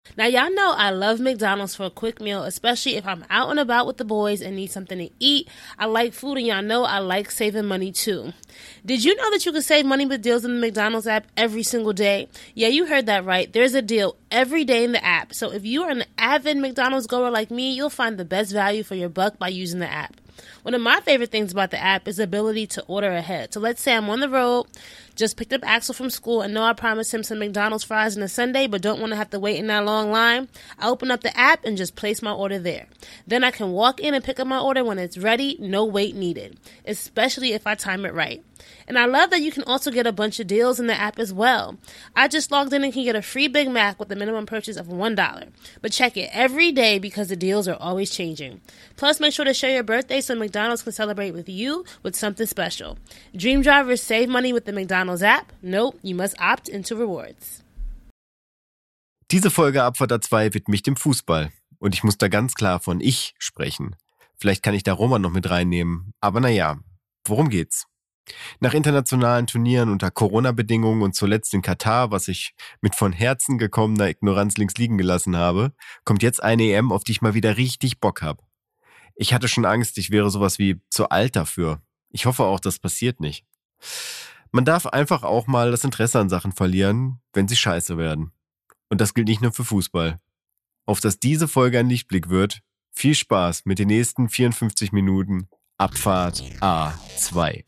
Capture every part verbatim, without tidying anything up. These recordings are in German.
Now, y'all know I love McDonald's for a quick meal, especially if I'm out and about with the boys and need something to eat. I like food, and y'all know I like saving money, too. Did you know that you can save money with deals in the McDonald's app every single day? Yeah, you heard that right. There's a deal every day in the app. So if you are an avid McDonald's goer like me, you'll find the best value for your buck by using the app. One of my favorite things about the app is the ability to order ahead. So let's say I'm on the road, just picked up Axel from school, and know I promised him some McDonald's fries on a Sunday, but don't want to have to wait in that long line. I open up the app and just place my order there. Then I can walk in and pick up my order when it's ready, no wait needed, especially if I time it right. And I love that you can also get a bunch of deals in the app as well. I just logged in and can get a free Big Mac with a minimum purchase of one dollar. But check it every day because the deals are always changing. Plus, make sure to share your birthday so McDonald's can celebrate with you with something special. Dream drivers save money with the McDonald's app. Nope, you must opt into rewards. Diese Folge Abfahrt A zwei widmet dem Fußball. Und ich muss da ganz klar von ich sprechen. Vielleicht kann ich da Roman noch mit reinnehmen. Aber naja, worum geht's? Nach internationalen Turnieren unter Corona-Bedingungen und zuletzt in Katar, was ich mit von Herzen gekommener Ignoranz links liegen gelassen habe, kommt jetzt eine E M, auf die ich mal wieder richtig Bock hab. Ich hatte schon Angst, ich wäre sowas wie zu alt dafür. Ich hoffe auch, das passiert nicht. Man darf einfach auch mal das Interesse an Sachen verlieren, wenn sie scheiße werden. Und das gilt nicht nur für Fußball. Auf dass diese Folge ein Lichtblick wird, viel Spaß mit den nächsten vierundfünfzig Minuten Abfahrt A zwei.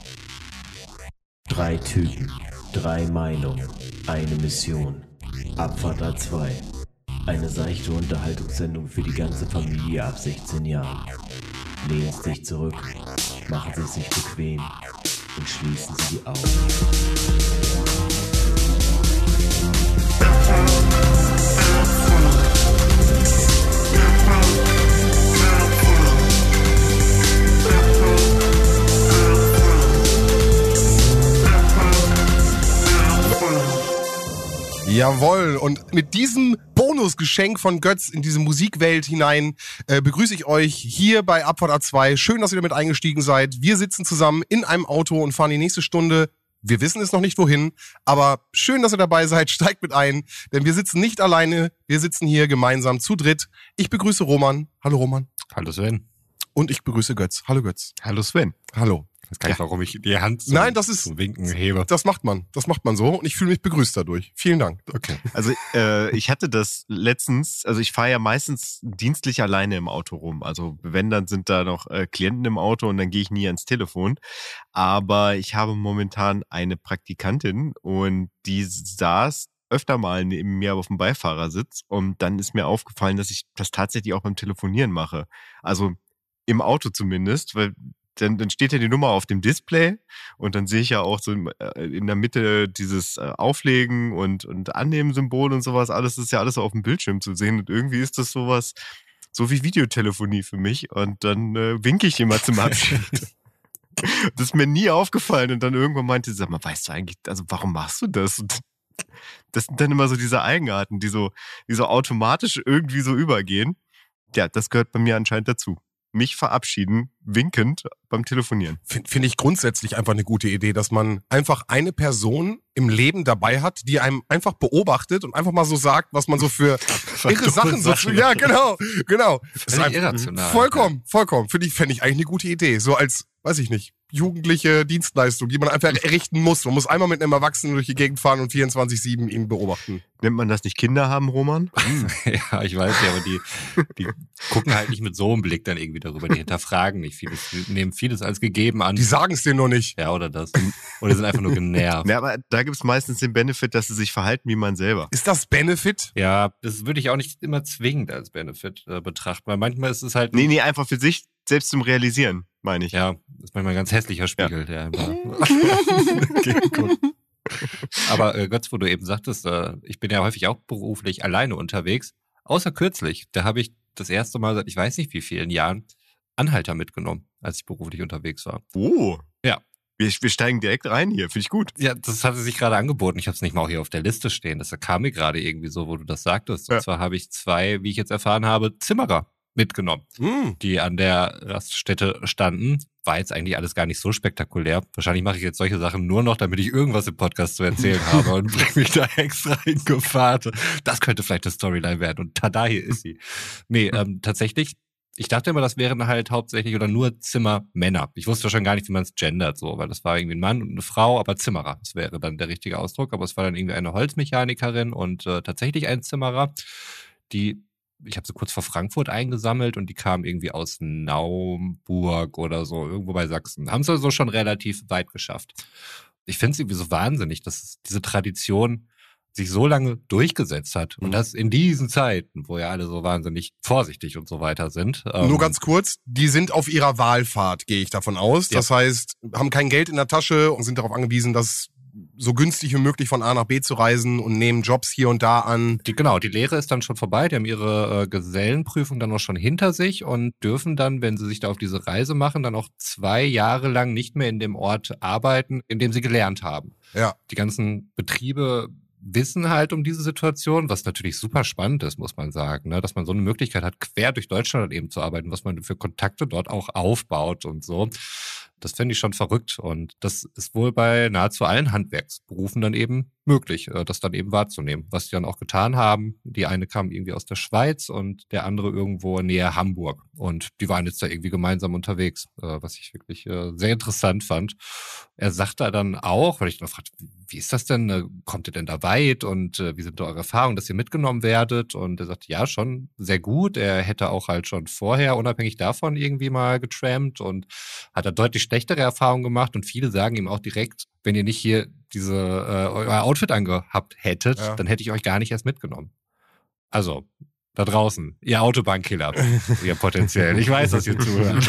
Drei Typen, drei Meinungen, eine Mission. Abfahrt A zwei. Eine seichte Unterhaltungssendung für die ganze Familie ab sechzehn Jahren. Lehnen Sie sich zurück, machen Sie es sich bequem und schließen Sie die Augen. Jawohl, und mit diesem Bonusgeschenk von Götz in diese Musikwelt hinein äh, begrüße ich euch hier bei Abfahrt A zwei. Schön, dass ihr damit eingestiegen seid. Wir sitzen zusammen in einem Auto und fahren die nächste Stunde. Wir wissen es noch nicht wohin, aber schön, dass ihr dabei seid. Steigt mit ein, denn wir sitzen nicht alleine. Wir sitzen hier gemeinsam zu dritt. Ich begrüße Roman. Hallo Roman. Hallo Sven. Und ich begrüße Götz. Hallo Götz. Hallo Sven. Hallo. Ich weiß gar nicht, warum ich die Hand zum, Nein, das ist, zum Winken hebe. Das macht man. Das macht man so und ich fühle mich begrüßt dadurch. Vielen Dank. Okay. Also äh, ich hatte das letztens, also ich fahre ja meistens dienstlich alleine im Auto rum. Also wenn, dann sind da noch äh, Klienten im Auto und dann gehe ich nie ans Telefon. Aber ich habe momentan eine Praktikantin und die saß öfter mal neben mir auf dem Beifahrersitz und dann ist mir aufgefallen, dass ich das tatsächlich auch beim Telefonieren mache. Also im Auto zumindest, weil Dann, dann steht ja die Nummer auf dem Display und dann sehe ich ja auch so in der Mitte dieses Auflegen und, und Annehmen-Symbol und sowas. Alles ist ja alles auf dem Bildschirm zu sehen und irgendwie ist das sowas, so wie Videotelefonie für mich und dann äh, winke ich immer zum Abschied. Das ist mir nie aufgefallen und dann irgendwann meinte sie, sag mal, weißt du eigentlich, also warum machst du das? Und das sind dann immer so diese Eigenarten, die so, die so automatisch irgendwie so übergehen. Ja, das gehört bei mir anscheinend dazu. Mich verabschieden, winkend beim Telefonieren. Finde find ich grundsätzlich einfach eine gute Idee, dass man einfach eine Person im Leben dabei hat, die einem einfach beobachtet und einfach mal so sagt, was man so für irre Sachen so zu, ja, genau, genau. Das ist irrational. Vollkommen, vollkommen. Finde ich, fände ich eigentlich eine gute Idee. So als, weiß ich nicht, jugendliche Dienstleistung, die man einfach errichten muss. Man muss einmal mit einem Erwachsenen durch die Gegend fahren und vierundzwanzig sieben ihn beobachten. Nennt man das nicht Kinder haben, Roman? Ja, ich weiß ja, aber die, die gucken halt nicht mit so einem Blick dann irgendwie darüber. Die hinterfragen nicht vieles, die nehmen vieles als gegeben an. Die sagen es denen nur nicht. Ja, oder das. Oder sind einfach nur genervt. Ja, aber da gibt es meistens den Benefit, dass sie sich verhalten wie man selber. Ist das Benefit? Ja, das würde ich auch nicht immer zwingend als Benefit äh, betrachten, weil manchmal ist es halt... Nee, nee, einfach für sich selbst zum Realisieren, meine ich. Ja, das ist manchmal ein ganz hässlicher Spiegel, ja. Der okay, gut. Aber äh, Götz, wo du eben sagtest, äh, ich bin ja häufig auch beruflich alleine unterwegs, außer kürzlich, da habe ich das erste Mal seit ich weiß nicht wie vielen Jahren Anhalter mitgenommen, als ich beruflich unterwegs war. Oh. Ja. Wir, wir steigen direkt rein hier, finde ich gut. Ja, das hatte sich gerade angeboten. Ich habe es nicht mal auch hier auf der Liste stehen. Das kam mir gerade irgendwie so, wo du das sagtest. Und ja. zwar habe ich zwei, wie ich jetzt erfahren habe, Zimmerer mitgenommen, mm. die an der Raststätte standen. war jetzt eigentlich alles gar nicht so spektakulär. Wahrscheinlich mache ich jetzt solche Sachen nur noch, damit ich irgendwas im Podcast zu erzählen habe und bringe mich da extra in Gefahr. Das könnte vielleicht eine Storyline werden. Und tada, hier ist sie. Nee, ähm, tatsächlich, ich dachte immer, das wären halt hauptsächlich oder nur Zimmermänner. Ich wusste schon gar nicht, wie man es gendert, so, weil das war irgendwie ein Mann und eine Frau, aber Zimmerer. Das wäre dann der richtige Ausdruck. Aber es war dann irgendwie eine Holzmechanikerin und äh, tatsächlich ein Zimmerer, die ich habe sie kurz vor Frankfurt eingesammelt und die kamen irgendwie aus Naumburg oder so, irgendwo bei Sachsen. Haben es also schon relativ weit geschafft. Ich finde es irgendwie so wahnsinnig, dass diese Tradition sich so lange durchgesetzt hat. Und das in diesen Zeiten, wo ja alle so wahnsinnig vorsichtig und so weiter sind. Nur ganz kurz, die sind auf ihrer Wahlfahrt, gehe ich davon aus. Ja. Das heißt, haben kein Geld in der Tasche und sind darauf angewiesen, dass so günstig wie möglich von A nach B zu reisen und nehmen Jobs hier und da an. Die, genau, die Lehre ist dann schon vorbei. Die haben ihre äh, Gesellenprüfung dann auch schon hinter sich und dürfen dann, wenn sie sich da auf diese Reise machen, dann auch zwei Jahre lang nicht mehr in dem Ort arbeiten, in dem sie gelernt haben. Ja. Die ganzen Betriebe wissen halt um diese Situation, was natürlich super spannend ist, muss man sagen, ne? Dass man so eine Möglichkeit hat, quer durch Deutschland eben zu arbeiten, was man für Kontakte dort auch aufbaut und so. Das finde ich schon verrückt und das ist wohl bei nahezu allen Handwerksberufen dann eben möglich, das dann eben wahrzunehmen, was die dann auch getan haben. Die eine kam irgendwie aus der Schweiz und der andere irgendwo näher Hamburg und die waren jetzt da irgendwie gemeinsam unterwegs, was ich wirklich sehr interessant fand. Er sagte dann auch, weil ich noch fragte, wie ist das denn, kommt ihr denn da weit und wie sind da eure Erfahrungen, dass ihr mitgenommen werdet? Und er sagte, ja, schon sehr gut. Er hätte auch halt schon vorher unabhängig davon irgendwie mal getrampt und hat da deutlich schlechtere Erfahrungen gemacht und viele sagen ihm auch direkt, wenn ihr nicht hier diese äh, euer Outfit angehabt hättet, ja. dann hätte ich euch gar nicht erst mitgenommen. Also, da draußen, ihr Autobahnkiller, ihr potenziell. Ich weiß, dass ihr zuhört.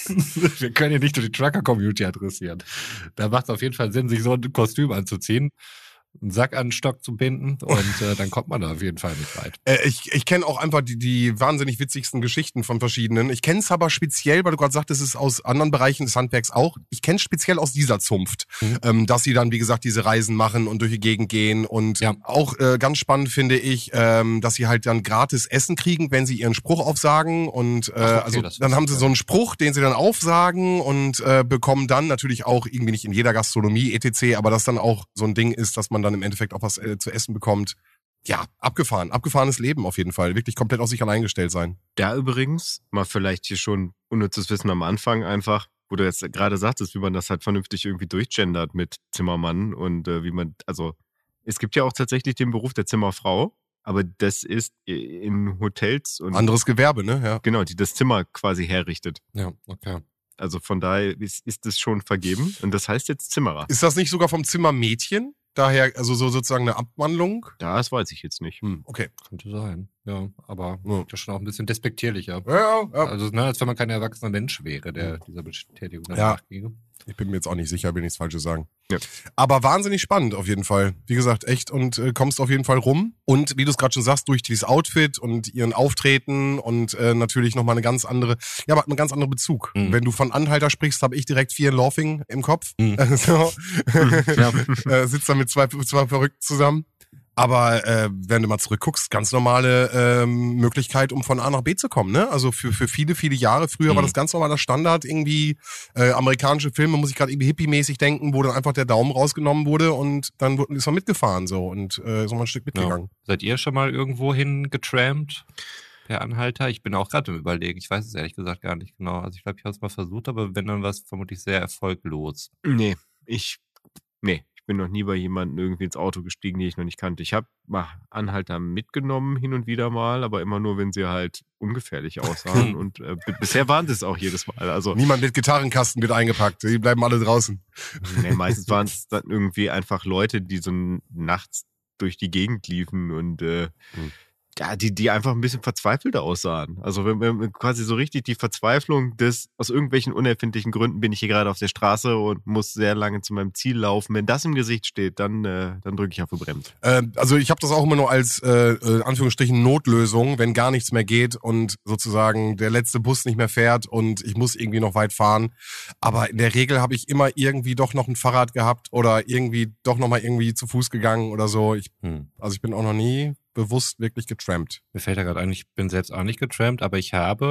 Wir können ja nicht nur die Trucker-Community adressieren. Da macht es auf jeden Fall Sinn, sich so ein Kostüm anzuziehen, einen Sack an den Stock zu binden und äh, dann kommt man da auf jeden Fall nicht weit. Äh, ich ich kenne auch einfach die, die wahnsinnig witzigsten Geschichten von verschiedenen. Ich kenne es aber speziell, weil du gerade sagtest, es ist aus anderen Bereichen des Handwerks auch. Ich kenne es speziell aus dieser Zunft, mhm. ähm, dass sie dann, wie gesagt, diese Reisen machen und durch die Gegend gehen. Und ja. auch äh, ganz spannend finde ich, ähm, dass sie halt dann gratis Essen kriegen, wenn sie ihren Spruch aufsagen. Und äh, Ach, okay, also dann haben sie so einen Spruch, den sie dann aufsagen und äh, bekommen dann natürlich auch irgendwie nicht in jeder Gastronomie et cetera, aber das dann auch so ein Ding ist, dass man dann im Endeffekt auch was äh, zu essen bekommt. Ja, abgefahren. Abgefahrenes Leben auf jeden Fall. Wirklich komplett auf sich allein gestellt sein. Da übrigens, mal vielleicht hier schon unnützes Wissen am Anfang einfach, wo du jetzt gerade sagtest, wie man das halt vernünftig irgendwie durchgendert mit Zimmermann und äh, wie man, also es gibt ja auch tatsächlich den Beruf der Zimmerfrau, aber das ist in Hotels und... Anderes Gewerbe, ne? Ja. Genau, die das Zimmer quasi herrichtet. Ja, okay. Also von daher ist, ist es schon vergeben und das heißt jetzt Zimmerer. Ist das nicht sogar vom Zimmermädchen? Daher, also so sozusagen eine Abwandlung? Das weiß ich jetzt nicht. Hm, okay. Könnte sein, ja. Aber ja. das ist schon auch ein bisschen despektierlicher. Ja, ja. Also, ne, als wenn man kein erwachsener Mensch wäre, der dieser Betätigung dann ja. nachginge. Ich bin mir jetzt auch nicht sicher, will nichts Falsches sagen. Ja. Aber wahnsinnig spannend auf jeden Fall. Wie gesagt, echt und äh, kommst auf jeden Fall rum. Und wie du es gerade schon sagst, durch dieses Outfit und ihren Auftreten und äh, natürlich nochmal eine ganz andere, ja, aber einen ganz anderen Bezug. Mhm. Wenn du von Anhalter sprichst, habe ich direkt Fear and Laughing im Kopf. Mhm. so. ja. äh, sitzt da mit zwei, zwei Verrückten zusammen. Aber äh, wenn du mal zurückguckst, ganz normale ähm, Möglichkeit, um von A nach B zu kommen. Ne? Also für für viele, viele Jahre. Früher mhm. war das ganz normaler Standard. Irgendwie äh, amerikanische Filme, muss ich gerade irgendwie hippie-mäßig denken, wo dann einfach der Daumen rausgenommen wurde und dann ist man mitgefahren so und äh, so mal ein Stück mitgegangen. Ja. Seid ihr schon mal irgendwo hin getrampt? Per Anhalter? Ich bin auch gerade im Überlegen. Ich weiß es ehrlich gesagt gar nicht genau. Also ich glaube, ich habe es mal versucht, aber wenn, dann war es vermutlich sehr erfolglos. Nee, ich... Nee. bin noch nie bei jemandem irgendwie ins Auto gestiegen, die ich noch nicht kannte. Ich habe mal Anhalter mitgenommen hin und wieder mal, aber immer nur, wenn sie halt ungefährlich aussahen. und äh, b- bisher waren das auch jedes Mal. Also niemand mit Gitarrenkasten wird eingepackt. Die bleiben alle draußen. Nee, meistens waren es dann irgendwie einfach Leute, die so nachts durch die Gegend liefen und äh, hm. ja, die, die einfach ein bisschen verzweifelter aussahen. Also wenn, wenn quasi so richtig die Verzweiflung des, aus irgendwelchen unerfindlichen Gründen bin ich hier gerade auf der Straße und muss sehr lange zu meinem Ziel laufen. Wenn das im Gesicht steht, dann, äh, dann drücke ich auf die Bremse. Äh, also ich habe das auch immer nur als, äh, äh, Anführungsstrichen, Notlösung, wenn gar nichts mehr geht und sozusagen der letzte Bus nicht mehr fährt und ich muss irgendwie noch weit fahren. Aber in der Regel habe ich immer irgendwie doch noch ein Fahrrad gehabt oder irgendwie doch noch mal irgendwie zu Fuß gegangen oder so. Ich, hm. Also ich bin auch noch nie bewusst wirklich getrampt. Mir fällt ja gerade ein, ich bin selbst auch nicht getrampt, aber ich habe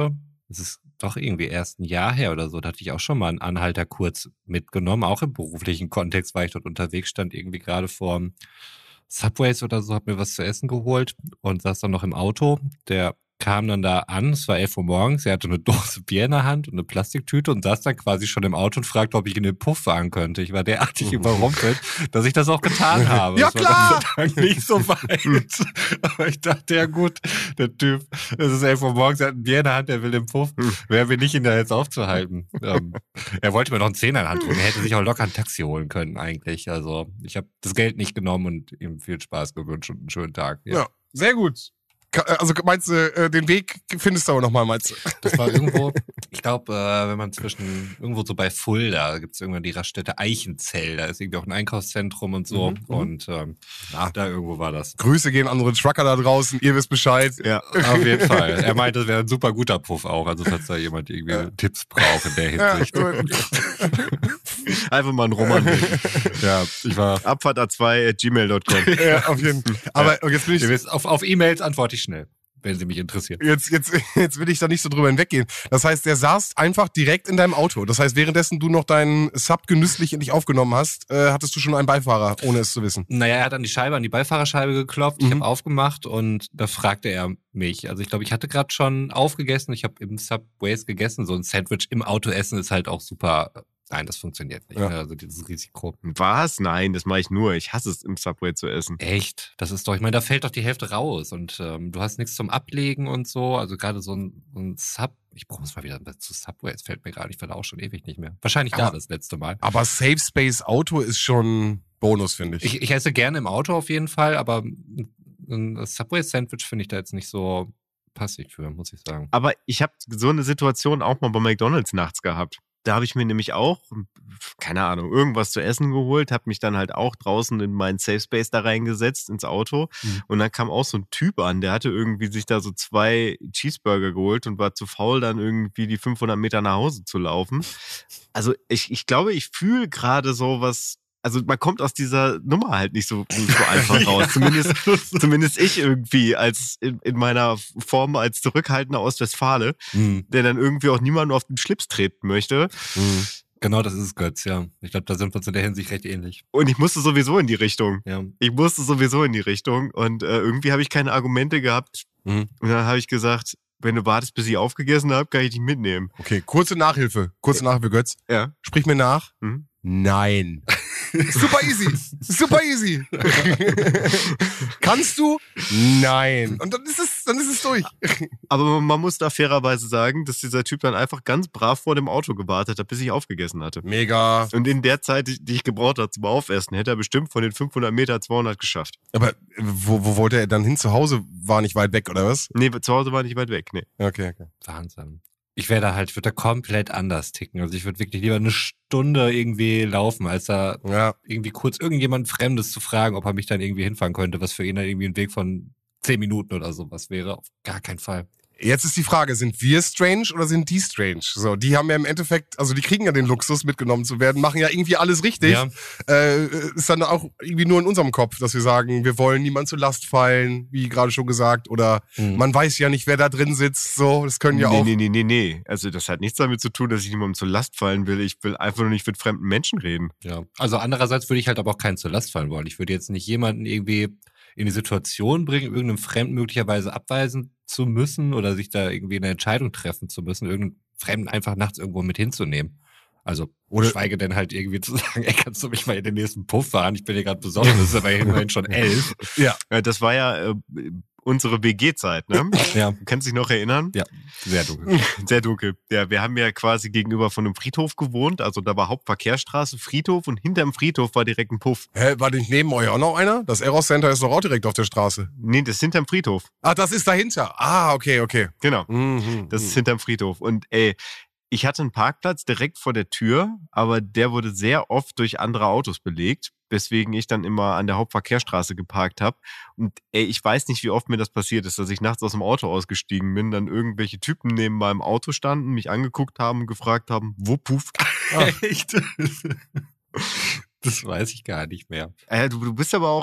es ist doch irgendwie erst ein Jahr her oder so, da hatte ich auch schon mal einen Anhalter kurz mitgenommen, auch im beruflichen Kontext, weil ich dort unterwegs stand, irgendwie gerade vor Subways oder so, hab mir was zu essen geholt und saß dann noch im Auto. Der kam dann da an, es war elf Uhr morgens, er hatte eine Dose Bier in der Hand und eine Plastiktüte und saß dann quasi schon im Auto und fragte, ob ich in den Puff fahren könnte. Ich war derartig überrumpelt, dass ich das auch getan habe. Ja, es war klar! Gott sei Dank nicht so weit. Aber ich dachte, ja gut, der Typ, es ist elf Uhr morgens, er hat ein Bier in der Hand, er will den Puff. Wer will nicht, ihn da jetzt aufzuhalten? ähm, er wollte mir noch einen Zehner in der Hand drücken. Er hätte sich auch locker ein Taxi holen können eigentlich. Also ich habe das Geld nicht genommen und ihm viel Spaß gewünscht und einen schönen Tag. Ja, sehr gut. Also meinst du, den Weg findest du aber nochmal, meinst du? Das war irgendwo, ich glaube, äh, wenn man zwischen, irgendwo so bei Fulda, da gibt's irgendwann die Raststätte Eichenzell, da ist irgendwie auch ein Einkaufszentrum und so. Mhm, und ähm, ach, da irgendwo war das. Grüße gehen an unsere Trucker da draußen, ihr wisst Bescheid. Ja. Auf jeden Fall. Er meinte, es wäre ein super guter Puff auch, also falls da jemand irgendwie ja. Tipps braucht in der Hinsicht. Ja, einfach mal einen Roman lesen. Ja, ich war... Abfahrt a zwei at gmail dot com. Ja, auf jeden Fall. Aber ja. jetzt bin ich... Ihr wisst, auf, auf E-Mails antworte ich schnell, wenn sie mich interessiert. Jetzt, jetzt, jetzt will ich da nicht so drüber hinweggehen. Das heißt, der saß einfach direkt in deinem Auto. Das heißt, währenddessen du noch deinen Sub genüsslich in dich aufgenommen hast, äh, hattest du schon einen Beifahrer, ohne es zu wissen. Naja, er hat an die Scheibe, an die Beifahrerscheibe geklopft. Mhm. Ich habe aufgemacht und da fragte er mich. Also ich glaube, ich hatte gerade schon aufgegessen. Ich habe im Subways gegessen. So ein Sandwich im Auto essen ist halt auch super... Nein, das funktioniert nicht. Ja. Also dieses Risiko. Was? Nein, das mache ich nur. Ich hasse es, im Subway zu essen. Echt? Das ist doch, ich meine, da fällt doch die Hälfte raus und ähm, du hast nichts zum Ablegen und so. Also gerade so ein, so ein Sub, ich muss mal wieder zu Subway, es fällt mir gerade, ich war da auch schon ewig nicht mehr. Wahrscheinlich Aber- da das letzte Mal. Aber Safe Space Auto ist schon Bonus, finde ich. Ich, ich esse gerne im Auto auf jeden Fall, aber ein Subway-Sandwich finde ich da jetzt nicht so passig für, muss ich sagen. Aber ich habe so eine Situation auch mal bei McDonald's nachts gehabt. Da habe ich mir nämlich auch, keine Ahnung, irgendwas zu essen geholt, habe mich dann halt auch draußen in meinen Safe Space da reingesetzt, ins Auto. Mhm. Und dann kam auch so ein Typ an, der hatte irgendwie sich da so zwei Cheeseburger geholt und war zu faul, dann irgendwie die fünfhundert Meter nach Hause zu laufen. Also ich, ich glaube, ich fühle gerade so was. Also man kommt aus dieser Nummer halt nicht so, nicht so einfach raus. Zumindest, zumindest ich irgendwie als in, in meiner Form als zurückhaltender Ostwestfale, Mhm. der dann irgendwie auch niemanden auf den Schlips treten möchte. Mhm. Genau, das ist es, Götz, ja. Ich glaube, da sind wir uns in der Hinsicht recht ähnlich. Und ich musste sowieso in die Richtung. Ja. Ich musste sowieso in die Richtung. Und äh, irgendwie habe ich keine Argumente gehabt. Mhm. Und dann habe ich gesagt, wenn du wartest, bis ich aufgegessen habe, kann ich dich mitnehmen. Okay, kurze Nachhilfe. Kurze Nachhilfe, Götz. Ja. Sprich mir nach. Mhm. Nein. Super easy. Super easy. Kannst du? Nein. Und dann ist es, dann ist es durch. Aber man muss da fairerweise sagen, dass dieser Typ dann einfach ganz brav vor dem Auto gewartet hat, bis ich aufgegessen hatte. Mega. Und in der Zeit, die ich gebraucht habe zum Aufessen, hätte er bestimmt von den fünfhundert Meter zweihundert geschafft. Aber wo, wo wollte er dann hin? Zu Hause war nicht weit weg, oder was? Nee, zu Hause war nicht weit weg, nee. Okay, okay. Wahnsinn. Ich wäre da halt, würde da komplett anders ticken. Also ich würde wirklich lieber eine Stunde irgendwie laufen, als da Ja. irgendwie kurz irgendjemand Fremdes zu fragen, ob er mich dann irgendwie hinfahren könnte, was für ihn dann irgendwie ein Weg von zehn Minuten oder sowas wäre. Auf gar keinen Fall. Jetzt ist die Frage, sind wir strange oder sind die strange? So, die haben ja im Endeffekt, also die kriegen ja den Luxus, mitgenommen zu werden, machen ja irgendwie alles richtig. Ja. Äh, ist dann auch irgendwie nur in unserem Kopf, dass wir sagen, wir wollen niemand zur Last fallen, wie gerade schon gesagt, oder Mhm. man weiß ja nicht, wer da drin sitzt, so, das können ja nee, auch. nee, nee, nee, nee. Also das hat nichts damit zu tun, dass ich niemandem zur Last fallen will. Ich will einfach nur nicht mit fremden Menschen reden. Ja. Also andererseits würde ich halt aber auch keinen zur Last fallen wollen. Ich würde jetzt nicht jemanden irgendwie in die Situation bringen, irgendeinem Fremden möglicherweise abweisen zu müssen oder sich da irgendwie eine Entscheidung treffen zu müssen, irgendeinen Fremden einfach nachts irgendwo mit hinzunehmen. Also, Oder- schweige denn halt irgendwie zu sagen, ey, kannst du mich mal in den nächsten Puff fahren? Ich bin hier gerade besoffen, es ist aber immerhin schon elf. Ja. Äh, Das war ja äh, unsere W G-Zeit, ne? Ja, Du kannst dich noch erinnern? ja, sehr dunkel. Sehr dunkel. Ja, wir haben ja quasi gegenüber von einem Friedhof gewohnt. Also da war Hauptverkehrsstraße, Friedhof und hinterm Friedhof war direkt ein Puff. Hä, war nicht neben euch auch noch einer? Das Eros Center ist doch auch direkt auf der Straße. Nee, das ist hinterm Friedhof. Ach, das ist dahinter. Ah, okay, okay. Genau. Mhm, Das ist hinterm Friedhof. Und ey, ich hatte einen Parkplatz direkt vor der Tür, aber der wurde sehr oft durch andere Autos belegt, weswegen ich dann immer an der Hauptverkehrsstraße geparkt habe. Und ey, ich weiß nicht, wie oft mir das passiert ist, dass ich nachts aus dem Auto ausgestiegen bin, dann irgendwelche Typen neben meinem Auto standen, mich angeguckt haben und gefragt haben, wo puff? Echt? Das weiß ich gar nicht mehr. Äh, du, du bist aber auch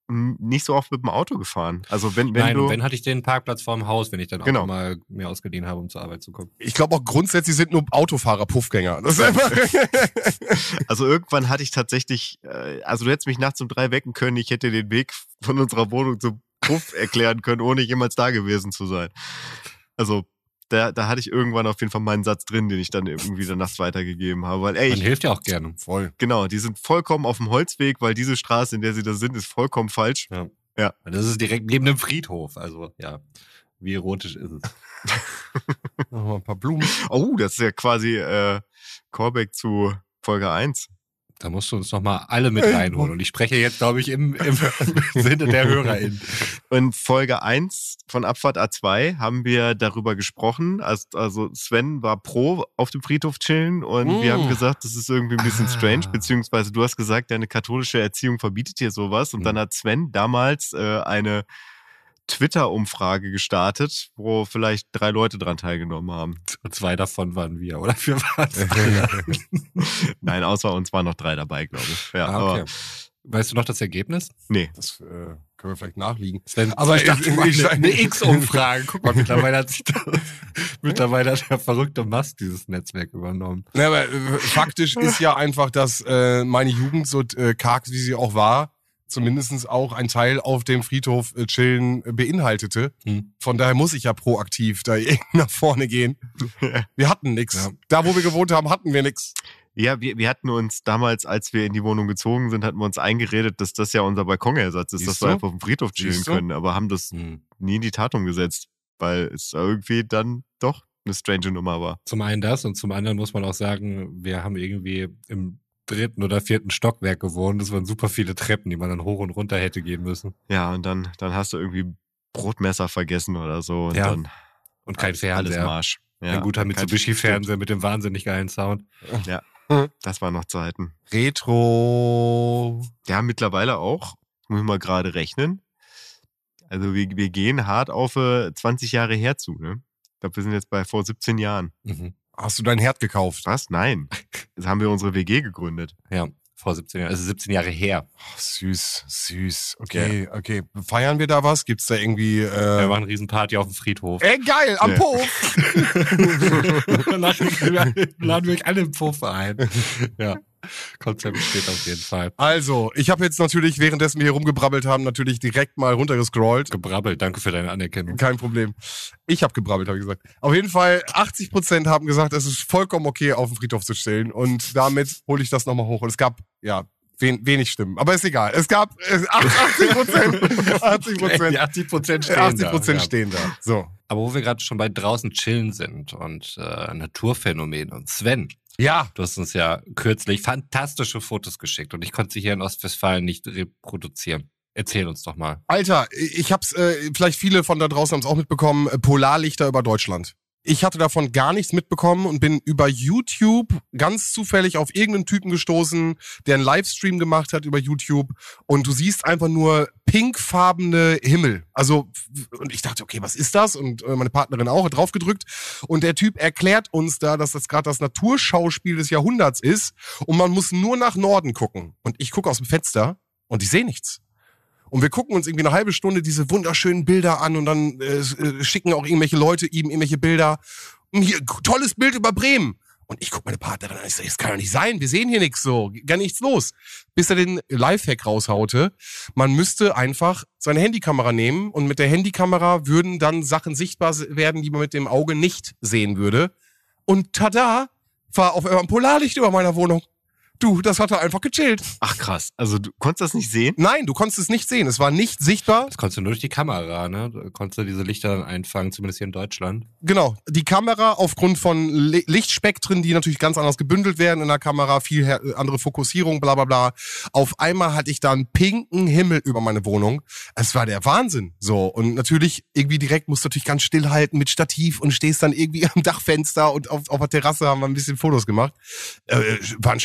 m, nicht so oft mit dem Auto gefahren. Also wenn, wenn Nein, du... und wenn hatte ich den Parkplatz vorm Haus, wenn ich dann auch Genau. mal mir ausgeliehen habe, um zur Arbeit zu kommen. Ich glaube auch grundsätzlich sind nur Autofahrer Puffgänger. Das ist einfach Also irgendwann hatte ich tatsächlich, äh, also du hättest mich nachts um drei wecken können, ich hätte den Weg von unserer Wohnung zum Puff erklären können, ohne jemals da gewesen zu sein. Also da, da hatte ich irgendwann auf jeden Fall meinen Satz drin, den ich dann irgendwie dann nachts weitergegeben habe. Weil ey, Man ich, hilft ja auch gerne. voll. genau, die sind vollkommen auf dem Holzweg, weil diese Straße, in der sie da sind, ist vollkommen falsch. Ja. Ja. Und das ist direkt neben dem Friedhof. Also, ja. Wie erotisch ist es? Noch mal ein paar Blumen. Oh, das ist ja quasi äh, Callback zu Folge eins. Da musst du uns nochmal alle mit reinholen. Und ich spreche jetzt, glaube ich, im, im Sinne der HörerInnen. In Folge eins von Abfahrt A zwei haben wir darüber gesprochen. Also, also Sven war pro auf dem Friedhof chillen und Mm. wir haben gesagt, das ist irgendwie ein bisschen Ah. strange, beziehungsweise du hast gesagt, deine katholische Erziehung verbietet dir sowas. Und Mm. dann hat Sven damals äh, eine Twitter-Umfrage gestartet, wo vielleicht drei Leute dran teilgenommen haben. Und zwei davon waren wir, oder? Für was? Nein, außer uns waren noch drei dabei, glaube ich. Ja, Ah, okay. aber Weißt du noch das Ergebnis? nee. Das äh, können wir vielleicht nachliegen. Sven, Aber ich dachte, ich- mal ich- eine, eine X-Umfrage. Guck mal, mittlerweile hat sich das, mittlerweile hat der verrückte Mast dieses Netzwerk übernommen. Ja, aber äh, faktisch ist ja einfach, dass äh, meine Jugend, so äh, karg wie sie auch war, zumindestens auch ein Teil auf dem Friedhof äh, chillen äh, beinhaltete. Hm. Von daher muss ich ja proaktiv da irgendwie nach vorne gehen. Wir hatten nix. Ja. Da, wo wir gewohnt haben, hatten wir nix. Ja, wir, wir hatten uns damals, als wir in die Wohnung gezogen sind, hatten wir uns eingeredet, dass das ja unser Balkonersatz ist, Siehst dass wir du? einfach auf dem Friedhof chillen Siehst du? können, aber haben das Hm. nie in die Tat umgesetzt, weil es irgendwie dann doch eine strange Nummer war. Zum einen das und zum anderen muss man auch sagen, wir haben irgendwie im dritten oder vierten Stockwerk gewohnt. Das waren super viele Treppen, die man dann hoch und runter hätte gehen müssen. Ja, und dann, dann hast du irgendwie Brotmesser vergessen oder so und Ja, dann Und kein alles Fernseher. Marsch. Ja, Ein guter kein- Mitsubishi-Fernseher mit dem wahnsinnig geilen Sound. Ja, das waren noch Zeiten. Retro. Ja, mittlerweile auch. Muss ich mal gerade rechnen. Also wir, wir gehen hart auf äh, zwanzig Jahre her zu, ne? Ich glaube, wir sind jetzt bei vor siebzehn Jahren. Mhm. Hast du dein Herd gekauft? Was? Nein. Jetzt haben wir unsere W G gegründet. Ja, vor siebzehn Jahren. Also siebzehn Jahre her. Oh, süß, süß. Okay, okay. Feiern wir da was? Gibt's da irgendwie... Wir Äh... machen eine Riesenparty auf dem Friedhof. Ey, geil, am Ja. Puff! laden, laden wir euch alle im Puff ein. Ja, Konzept steht auf jeden Fall. Also, ich habe jetzt natürlich, währenddessen wir hier rumgebrabbelt haben, natürlich direkt mal runtergescrollt. Gebrabbelt, danke für deine Anerkennung. Kein Problem. Ich habe gebrabbelt, habe ich gesagt. Auf jeden Fall, achtzig Prozent haben gesagt, es ist vollkommen okay, auf den Friedhof zu stellen. Und damit hole ich das nochmal hoch. Und es gab, ja, wen, wenig Stimmen. Aber ist egal. Es gab äh, achtzig Prozent. achtzig Prozent. Die achtzig Prozent stehen achtzig da. Prozent Ja. stehen da. So. Aber wo wir gerade schon bei draußen chillen sind und äh, Naturphänomen und Sven, Ja. du hast uns ja kürzlich fantastische Fotos geschickt und ich konnte sie hier in Ostwestfalen nicht reproduzieren. Erzähl uns doch mal. Alter, ich hab's, äh, vielleicht viele von da draußen haben es auch mitbekommen, äh, Polarlichter über Deutschland. Ich hatte davon gar nichts mitbekommen und bin über YouTube ganz zufällig auf irgendeinen Typen gestoßen, der einen Livestream gemacht hat über YouTube und du siehst einfach nur pinkfarbene Himmel. Also, und ich dachte, okay, was ist das? Und äh, meine Partnerin auch, hat drauf gedrückt. Und der Typ erklärt uns da, dass das gerade das Naturschauspiel des Jahrhunderts ist und man muss nur nach Norden gucken. Und ich gucke aus dem Fenster und ich sehe nichts. Und wir gucken uns irgendwie eine halbe Stunde diese wunderschönen Bilder an und dann äh, äh, schicken auch irgendwelche Leute ihm irgendwelche Bilder. Und hier, tolles Bild über Bremen. Und ich gucke meine Partnerin an, ich sage, das kann doch nicht sein, wir sehen hier nichts so, gar nichts los. Bis er den Lifehack raushaute, man müsste einfach seine Handykamera nehmen und mit der Handykamera würden dann Sachen sichtbar werden, die man mit dem Auge nicht sehen würde. Und tada, war auf einmal ein Polarlicht über meiner Wohnung. Du, das hat er einfach gechillt. Ach krass. Also du konntest das nicht sehen? Nein, du konntest es nicht sehen. Es war nicht sichtbar. Das konntest du nur durch die Kamera, ne? Du konntest du diese Lichter dann einfangen, zumindest hier in Deutschland. Genau. Die Kamera aufgrund von Li- Lichtspektren, die natürlich ganz anders gebündelt werden in der Kamera, viel her- andere Fokussierung, bla bla bla. Auf einmal hatte ich da einen pinken Himmel über meine Wohnung. Es war der Wahnsinn. So. Und natürlich irgendwie direkt musst du natürlich ganz stillhalten mit Stativ und stehst dann irgendwie am Dachfenster und auf, auf der Terrasse haben wir ein bisschen Fotos gemacht. Äh, war ein Schauspiel, ne?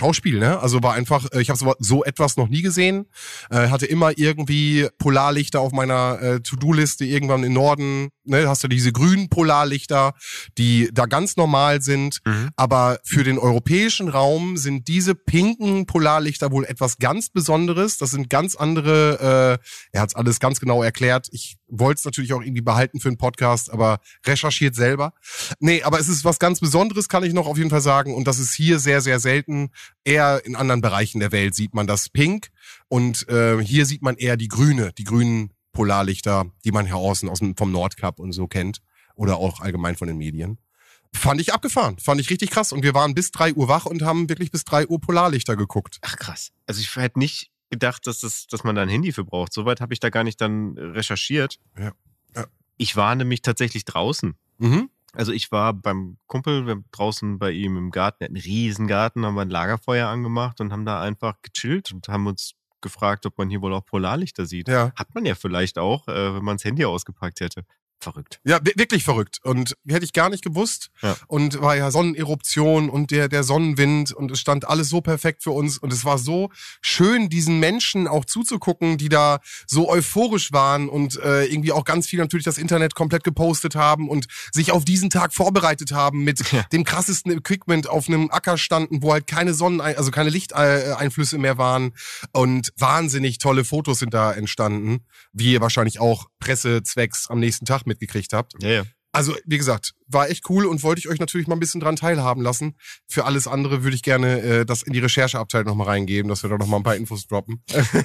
ne? Also war einfach, äh, ich habe so, so etwas noch nie gesehen. Äh, hatte immer irgendwie Polarlichter auf meiner äh, To-Do-Liste irgendwann im Norden. Ne? Hast du diese grünen Polarlichter, die da ganz normal sind. Mhm. Aber für den europäischen Raum sind diese pinken Polarlichter wohl etwas ganz Besonderes. Das sind ganz andere, äh, er hat's alles ganz genau erklärt. Ich wollte es natürlich auch irgendwie behalten für einen Podcast, aber recherchiert selber. Nee, aber es ist was ganz Besonderes, kann ich noch auf jeden Fall sagen. Und das ist hier sehr, sehr selten. Eher in anderen Bereichen der Welt sieht man das pink. Und äh, hier sieht man eher die grüne, die grünen Polarlichter, die man hier außen aus dem, vom Nordkap und so kennt. Oder auch allgemein von den Medien. Fand ich abgefahren. Fand ich richtig krass. Und wir waren bis drei Uhr wach und haben wirklich bis drei Uhr Polarlichter geguckt. Ach krass. Also ich hätte nicht gedacht, dass, das, dass man da ein Handy für braucht. Soweit habe ich da gar nicht dann recherchiert. Ja. Ja. Ich war nämlich tatsächlich draußen. Mhm. Also ich war beim Kumpel, wir haben draußen bei ihm im Garten, er hat einen riesen Garten, haben wir ein Lagerfeuer angemacht und haben da einfach gechillt und haben uns gefragt, ob man hier wohl auch Polarlichter sieht. Ja. Hat man ja vielleicht auch, äh, wenn man das Handy ausgepackt hätte. Verrückt. Ja, wirklich verrückt. Und hätte ich gar nicht gewusst. Ja. Und war ja Sonneneruption und der, der Sonnenwind und es stand alles so perfekt für uns. Und es war so schön, diesen Menschen auch zuzugucken, die da so euphorisch waren und äh, irgendwie auch ganz viel natürlich das Internet komplett gepostet haben und sich auf diesen Tag vorbereitet haben mit Ja. dem krassesten Equipment auf einem Acker standen, wo halt keine Sonnen, also keine Lichteinflüsse mehr waren. Und wahnsinnig tolle Fotos sind da entstanden, wie ihr wahrscheinlich auch pressezwecks am nächsten Tag mitgekriegt habt. Ja, ja. Also, wie gesagt, war echt cool und wollte ich euch natürlich mal ein bisschen dran teilhaben lassen. Für alles andere würde ich gerne äh, das in die Rechercheabteilung nochmal reingeben, dass wir da nochmal ein paar Infos droppen.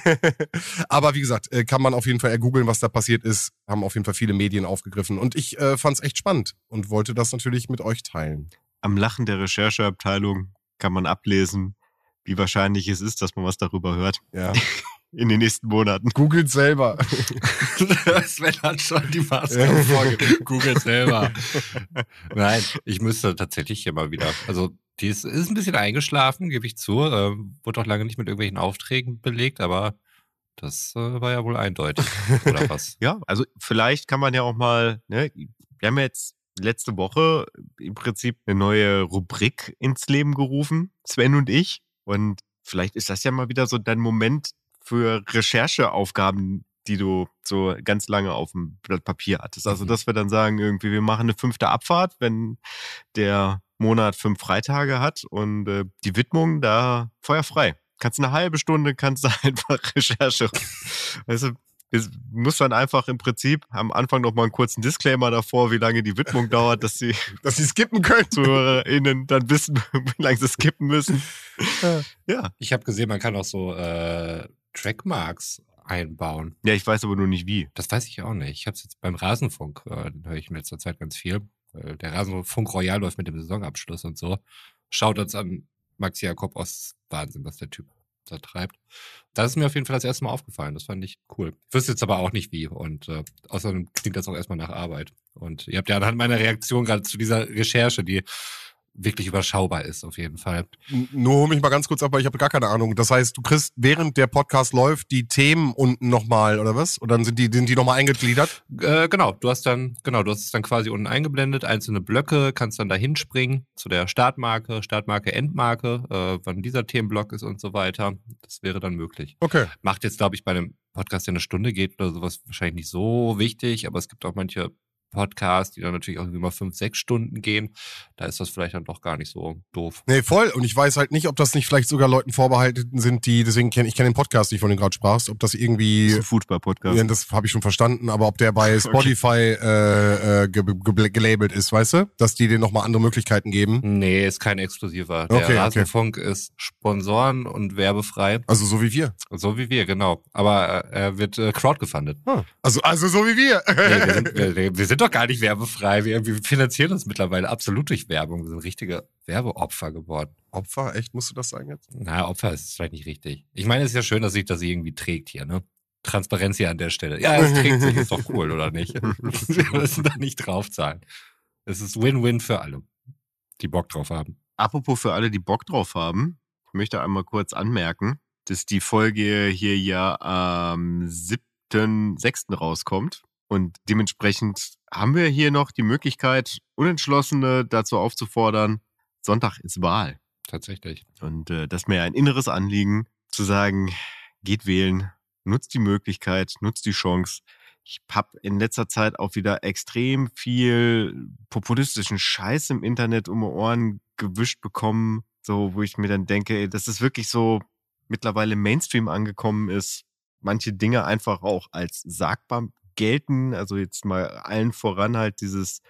Aber wie gesagt, äh, kann man auf jeden Fall ergoogeln, was da passiert ist. Haben auf jeden Fall viele Medien aufgegriffen. Und ich äh, fand es echt spannend und wollte das natürlich mit euch teilen. Am Lachen der Rechercheabteilung kann man ablesen, wie wahrscheinlich es ist, dass man was darüber hört Ja. in den nächsten Monaten. Googelt selber. Sven hat schon die Maßgabe vorgegeben. Google selber. Nein, ich müsste tatsächlich hier mal wieder. Also, die ist, ist ein bisschen eingeschlafen, gebe ich zu. Äh, wurde auch lange nicht mit irgendwelchen Aufträgen belegt, aber das äh, war ja wohl eindeutig. Oder was? Ja, also vielleicht kann man ja auch mal, ne, wir haben ja jetzt letzte Woche im Prinzip eine neue Rubrik ins Leben gerufen, Sven und ich. Und vielleicht ist das ja mal wieder so dein Moment für Rechercheaufgaben, die du so ganz lange auf dem Blatt Papier hattest. Also, dass wir dann sagen, irgendwie, wir machen eine fünfte Abfahrt, wenn der Monat fünf Freitage hat und äh, die Widmung da feuerfrei. Kannst eine halbe Stunde, kannst du einfach Recherche. Weißt du, es muss dann einfach im Prinzip am Anfang noch mal einen kurzen Disclaimer davor, wie lange die Widmung dauert, dass die Dass sie skippen können. ZuhörerInnen dann wissen, wie lange sie skippen müssen. Ja. Ich habe gesehen, man kann auch so äh, Trackmarks einbauen. Ja, ich weiß aber nur nicht wie. Das weiß ich auch nicht. Ich habe es jetzt beim Rasenfunk, äh, den höre ich in letzter Zeit ganz viel. Äh, der Rasenfunk Royal läuft mit dem Saisonabschluss und so. Schaut uns an Maxi Jakob aus. Wahnsinn, was der Typ da treibt. Das ist mir auf jeden Fall das erste Mal aufgefallen. Das fand ich cool. Ich wüsste jetzt aber auch nicht wie. Und äh, außerdem klingt das auch erstmal nach Arbeit. Und ihr habt ja anhand meiner Reaktion gerade zu dieser Recherche, die wirklich überschaubar ist, auf jeden Fall. Nur hol mich mal ganz kurz ab, weil ich habe gar keine Ahnung. Das heißt, du kriegst, während der Podcast läuft, die Themen unten nochmal, oder was? Oder dann sind die, sind die nochmal eingegliedert? Äh, genau, du hast dann, genau, du hast es dann quasi unten eingeblendet, einzelne Blöcke, kannst dann da hinspringen zu der Startmarke, Startmarke, Endmarke, äh, wann dieser Themenblock ist und so weiter. Das wäre dann möglich. Okay. Macht jetzt, glaube ich, bei einem Podcast, der eine Stunde geht oder sowas, wahrscheinlich nicht so wichtig, aber es gibt auch manche Podcasts, die dann natürlich auch irgendwie mal fünf, sechs Stunden gehen. Da ist das vielleicht dann doch gar nicht so doof. Nee, voll. Und ich weiß halt nicht, ob das nicht vielleicht sogar Leuten vorbehalten sind, die, deswegen kenne ich kenne den Podcast nicht, von dem du gerade sprachst, ob das irgendwie, Das ist ein Fußball-Podcast. ja, das habe ich schon verstanden, aber ob der bei Spotify äh, äh, ge ge gelabelt ist, weißt du? Dass die denen nochmal andere Möglichkeiten geben. Nee, ist kein exklusiver. Der Okay, okay. Rasenfunk ist sponsoren- und werbefrei. Also so wie wir. So wie wir, genau. Aber äh, er wird äh, crowdgefundet. Hm. Also, also so wie wir. Nee, wir, sind, wir, wir sind doch gar nicht werbefrei. Wir, wir finanzieren uns mittlerweile absolut durch Werbung. Wir sind richtige Werbeopfer geworden. Opfer, echt? Musst du das sagen jetzt? Na, Opfer ist vielleicht nicht richtig. Ich meine, es ist ja schön, dass sich das irgendwie trägt hier, ne? Transparenz hier an der Stelle. Ja, es trägt sich, ist doch cool, oder nicht? Wir müssen da nicht draufzahlen. Es ist Win-Win für alle, die Bock drauf haben. Apropos für alle, die Bock drauf haben, ich möchte einmal kurz anmerken, dass die Folge hier ja am siebten sechsten rauskommt. Und dementsprechend haben wir hier noch die Möglichkeit, Unentschlossene dazu aufzufordern, Sonntag ist Wahl. tatsächlich. Und äh, das ist mir ein inneres Anliegen, zu sagen, geht wählen, nutzt die Möglichkeit, nutzt die Chance. Ich habe in letzter Zeit auch wieder extrem viel populistischen Scheiß im Internet um die Ohren gewischt bekommen, so wo ich mir dann denke, ey, dass es wirklich so mittlerweile im Mainstream angekommen ist, manche Dinge einfach auch als sagbar gelten. Also jetzt mal allen voran halt dieses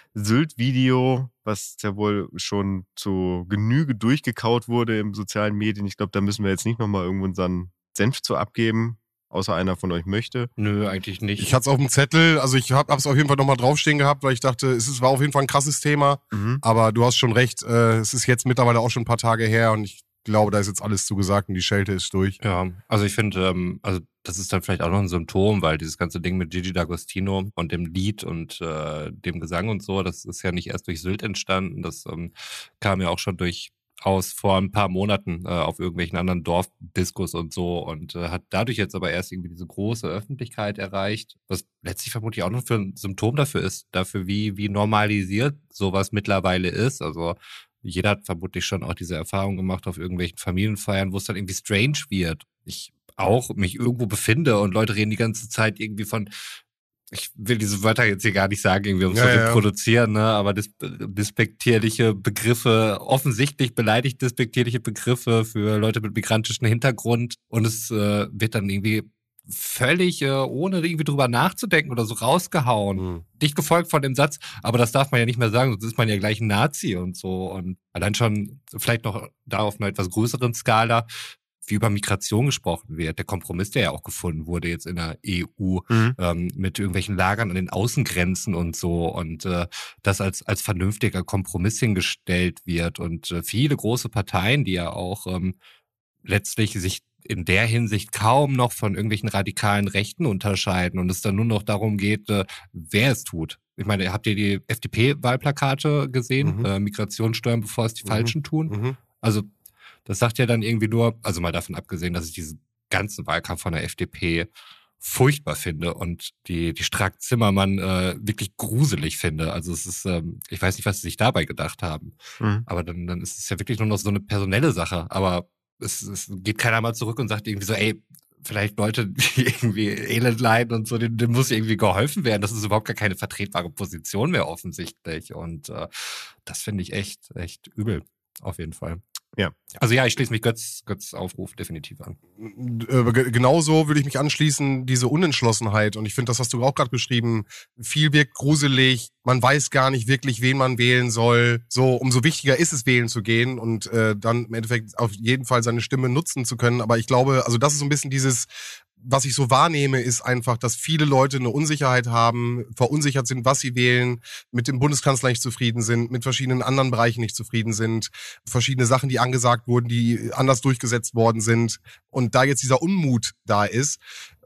Sylt-Video, was ja wohl schon zu Genüge durchgekaut wurde im sozialen Medien. Ich glaube, da müssen wir jetzt nicht nochmal irgendwo unseren Senf zu abgeben, außer einer von euch möchte. Nö, eigentlich nicht. Ich hatte es auf dem Zettel, also ich habe es auf jeden Fall nochmal draufstehen gehabt, weil ich dachte, es ist, war auf jeden Fall ein krasses Thema, Mhm. aber du hast schon recht, äh, es ist jetzt mittlerweile auch schon ein paar Tage her und ich glaube, da ist jetzt alles zugesagt und die Schelte ist durch. Ja, also ich finde, ähm, also das ist dann vielleicht auch noch ein Symptom, weil dieses ganze Ding mit Gigi D'Agostino und dem Lied und äh, dem Gesang und so, das ist ja nicht erst durch Sylt entstanden, das ähm, kam ja auch schon durch aus vor ein paar Monaten äh, auf irgendwelchen anderen Dorfdiskos und so und äh, hat dadurch jetzt aber erst irgendwie diese große Öffentlichkeit erreicht, was letztlich vermutlich auch noch für ein Symptom dafür ist, dafür wie wie normalisiert sowas mittlerweile ist. Also jeder hat vermutlich schon auch diese Erfahrung gemacht auf irgendwelchen Familienfeiern, wo es dann irgendwie strange wird. Ich auch mich irgendwo befinde und Leute reden die ganze Zeit irgendwie von, ich will diese Wörter jetzt hier gar nicht sagen, irgendwie um es Ja, zu ja. reproduzieren, ne, aber dis despektierliche Begriffe, offensichtlich beleidigt despektierliche Begriffe für Leute mit migrantischem Hintergrund und es äh, wird dann irgendwie völlig äh, ohne irgendwie drüber nachzudenken oder so rausgehauen. Mhm. Dicht gefolgt von dem Satz, aber das darf man ja nicht mehr sagen, sonst ist man ja gleich ein Nazi und so. Und allein schon vielleicht noch da auf einer etwas größeren Skala, wie über Migration gesprochen wird. Der Kompromiss, der ja auch gefunden wurde jetzt in der E U, Mhm. ähm, mit irgendwelchen Lagern an den Außengrenzen und so und äh, das als als vernünftiger Kompromiss hingestellt wird und äh, viele große Parteien, die ja auch ähm, letztlich sich in der Hinsicht kaum noch von irgendwelchen radikalen Rechten unterscheiden und es dann nur noch darum geht, äh, wer es tut. Ich meine, habt ihr die F D P-Wahlplakate gesehen? Mhm. Äh, Migration steuern, bevor es die Mhm. Falschen tun? Mhm. Also das sagt ja dann irgendwie nur, also mal davon abgesehen, dass ich diesen ganzen Wahlkampf von der F D P furchtbar finde und die die Strack-Zimmermann äh, wirklich gruselig finde. Also es ist, ähm, ich weiß nicht, was sie sich dabei gedacht haben. Mhm. Aber dann, dann ist es ja wirklich nur noch so eine personelle Sache. Aber es, es geht keiner mal zurück und sagt irgendwie so, ey, vielleicht Leute, die irgendwie Elend leiden und so, denen, denen muss irgendwie geholfen werden. Das ist überhaupt gar keine vertretbare Position mehr offensichtlich. Und äh, das finde ich echt, echt übel. Auf jeden Fall. Ja. Also ja, ich schließe mich Götz, Götz Aufruf definitiv an. Äh, ge- Genauso würde ich mich anschließen, diese Unentschlossenheit. Und ich finde, das hast du auch gerade beschrieben, viel wirkt gruselig, man weiß gar nicht wirklich, wen man wählen soll. So, umso wichtiger ist es, wählen zu gehen und äh, dann im Endeffekt auf jeden Fall seine Stimme nutzen zu können. Aber ich glaube, also das ist so ein bisschen dieses, was ich so wahrnehme, ist einfach, dass viele Leute eine Unsicherheit haben, verunsichert sind, was sie wählen, mit dem Bundeskanzler nicht zufrieden sind, mit verschiedenen anderen Bereichen nicht zufrieden sind, verschiedene Sachen, die angesagt wurden, die anders durchgesetzt worden sind und da jetzt dieser Unmut da ist.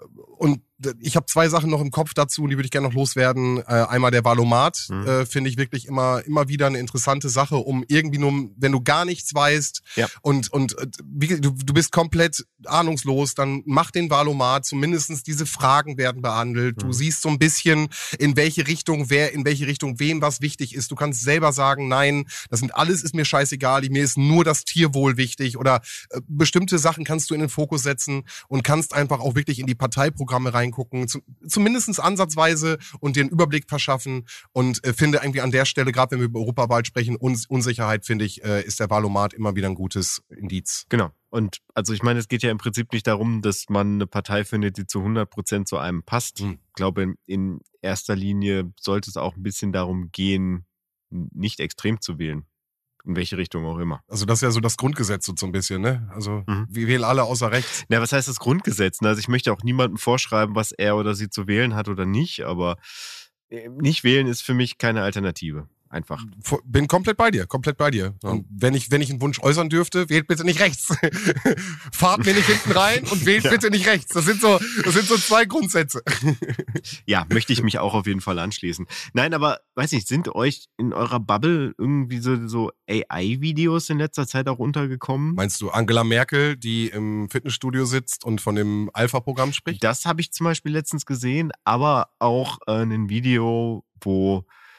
Und ich habe zwei Sachen noch im Kopf dazu und die würde ich gerne noch loswerden. Äh, einmal der Valomat, Mhm. äh, finde ich wirklich immer immer wieder eine interessante Sache, um irgendwie nur, wenn du gar nichts weißt Ja. und und äh, wie, du, du bist komplett ahnungslos, dann mach den Valomat, zumindestens diese Fragen werden behandelt. Du Mhm. siehst so ein bisschen, in welche Richtung, wer in welche Richtung wem was wichtig ist. Du kannst selber sagen, nein, das sind alles ist mir scheißegal, mir ist nur das Tierwohl wichtig oder äh, bestimmte Sachen kannst du in den Fokus setzen und kannst einfach auch wirklich in die Parteiprogramme reingucken, zu, zumindest ansatzweise und dir einen Überblick verschaffen und äh, finde irgendwie an der Stelle, gerade wenn wir über Europawahl sprechen, Uns Unsicherheit, finde ich, äh, ist der Valomat immer wieder ein gutes Indiz. Genau. Und also ich meine, es geht ja im Prinzip nicht darum, dass man eine Partei findet, die zu hundert Prozent zu einem passt. Hm. Ich glaube, in, in erster Linie sollte es auch ein bisschen darum gehen, nicht extrem zu wählen. In welche Richtung auch immer. Also das ist ja so das Grundgesetz so ein bisschen, ne? Also Mhm. wir wählen alle außer rechts. Na, was heißt das Grundgesetz? Also ich möchte auch niemandem vorschreiben, was er oder sie zu wählen hat oder nicht, aber äh, nicht wählen ist für mich keine Alternative. Einfach. Vo- Bin komplett bei dir, komplett bei dir. Ja. Und wenn ich, wenn ich einen Wunsch äußern dürfte, wählt bitte nicht rechts. Fahrt mir nicht hinten rein und wählt Ja. bitte nicht rechts. Das sind so, das sind so zwei Grundsätze. Ja, möchte ich mich auch auf jeden Fall anschließen. Nein, aber weiß nicht, sind euch in eurer Bubble irgendwie so, so A I-Videos in letzter Zeit auch untergekommen? Meinst du Angela Merkel, die im Fitnessstudio sitzt und von dem Alpha-Programm spricht? Das habe ich zum Beispiel letztens gesehen, aber auch äh, ein Video, wo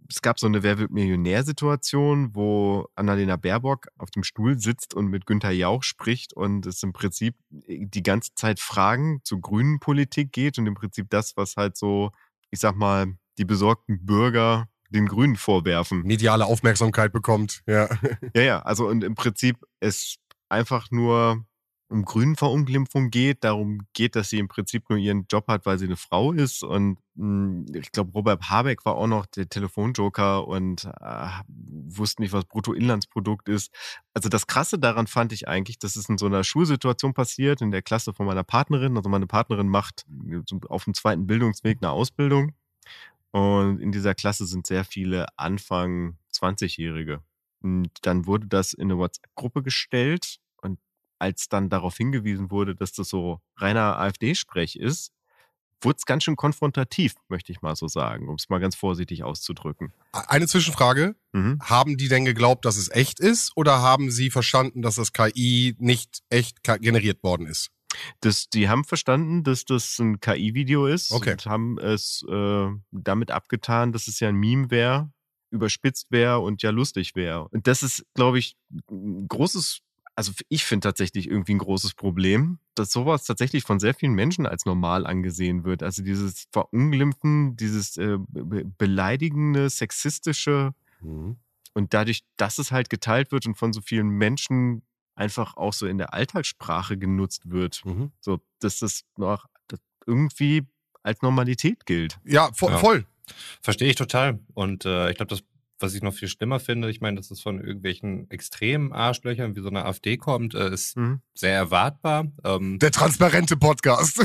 es gab so eine Wer wird Millionär-Situation, wo Annalena Baerbock auf dem Stuhl sitzt und mit Günther Jauch spricht und es im Prinzip die ganze Zeit Fragen zur grünen Politik geht und im Prinzip das, was halt so, ich sag mal, die besorgten Bürger den Grünen vorwerfen. Mediale Aufmerksamkeit bekommt, ja. Ja, ja, also und im Prinzip es einfach nur um Grünenverunglimpfung geht, darum geht, dass sie im Prinzip nur ihren Job hat, weil sie eine Frau ist und mh, ich glaube, Robert Habeck war auch noch der Telefonjoker und äh, wusste nicht, was Bruttoinlandsprodukt ist. Also das Krasse daran fand ich eigentlich, dass es in so einer Schulsituation passiert, in der Klasse von meiner Partnerin. Also meine Partnerin macht auf dem zweiten Bildungsweg eine Ausbildung und in dieser Klasse sind sehr viele Anfang zwanzigjährige. Und dann wurde das in eine WhatsApp-Gruppe gestellt und als dann darauf hingewiesen wurde, dass das so reiner AfD-Sprech ist, wurde es ganz schön konfrontativ, möchte ich mal so sagen, um es mal ganz vorsichtig auszudrücken. Eine Zwischenfrage. Mhm. Haben die denn geglaubt, dass es echt ist oder haben sie verstanden, dass das K I nicht echt generiert worden ist? Das, die haben verstanden, dass das ein K I-Video ist Okay. und haben es äh, damit abgetan, dass es ja ein Meme wäre, überspitzt wäre und ja lustig wäre. Und das ist, glaube ich, ein großes Also ich finde tatsächlich irgendwie ein großes Problem, dass sowas tatsächlich von sehr vielen Menschen als normal angesehen wird. Also dieses Verunglimpfen, dieses äh, be- beleidigende, sexistische Mhm. und dadurch, dass es halt geteilt wird und von so vielen Menschen einfach auch so in der Alltagssprache genutzt wird, Mhm. so dass das noch das irgendwie als Normalität gilt. Ja, vo- Ja. voll. Verstehe ich total. Und äh, ich glaube, das, was ich noch viel schlimmer finde, ich meine, dass es von irgendwelchen extremen Arschlöchern wie so einer AfD kommt, äh, ist Mhm. sehr erwartbar. Ähm, Der transparente Podcast.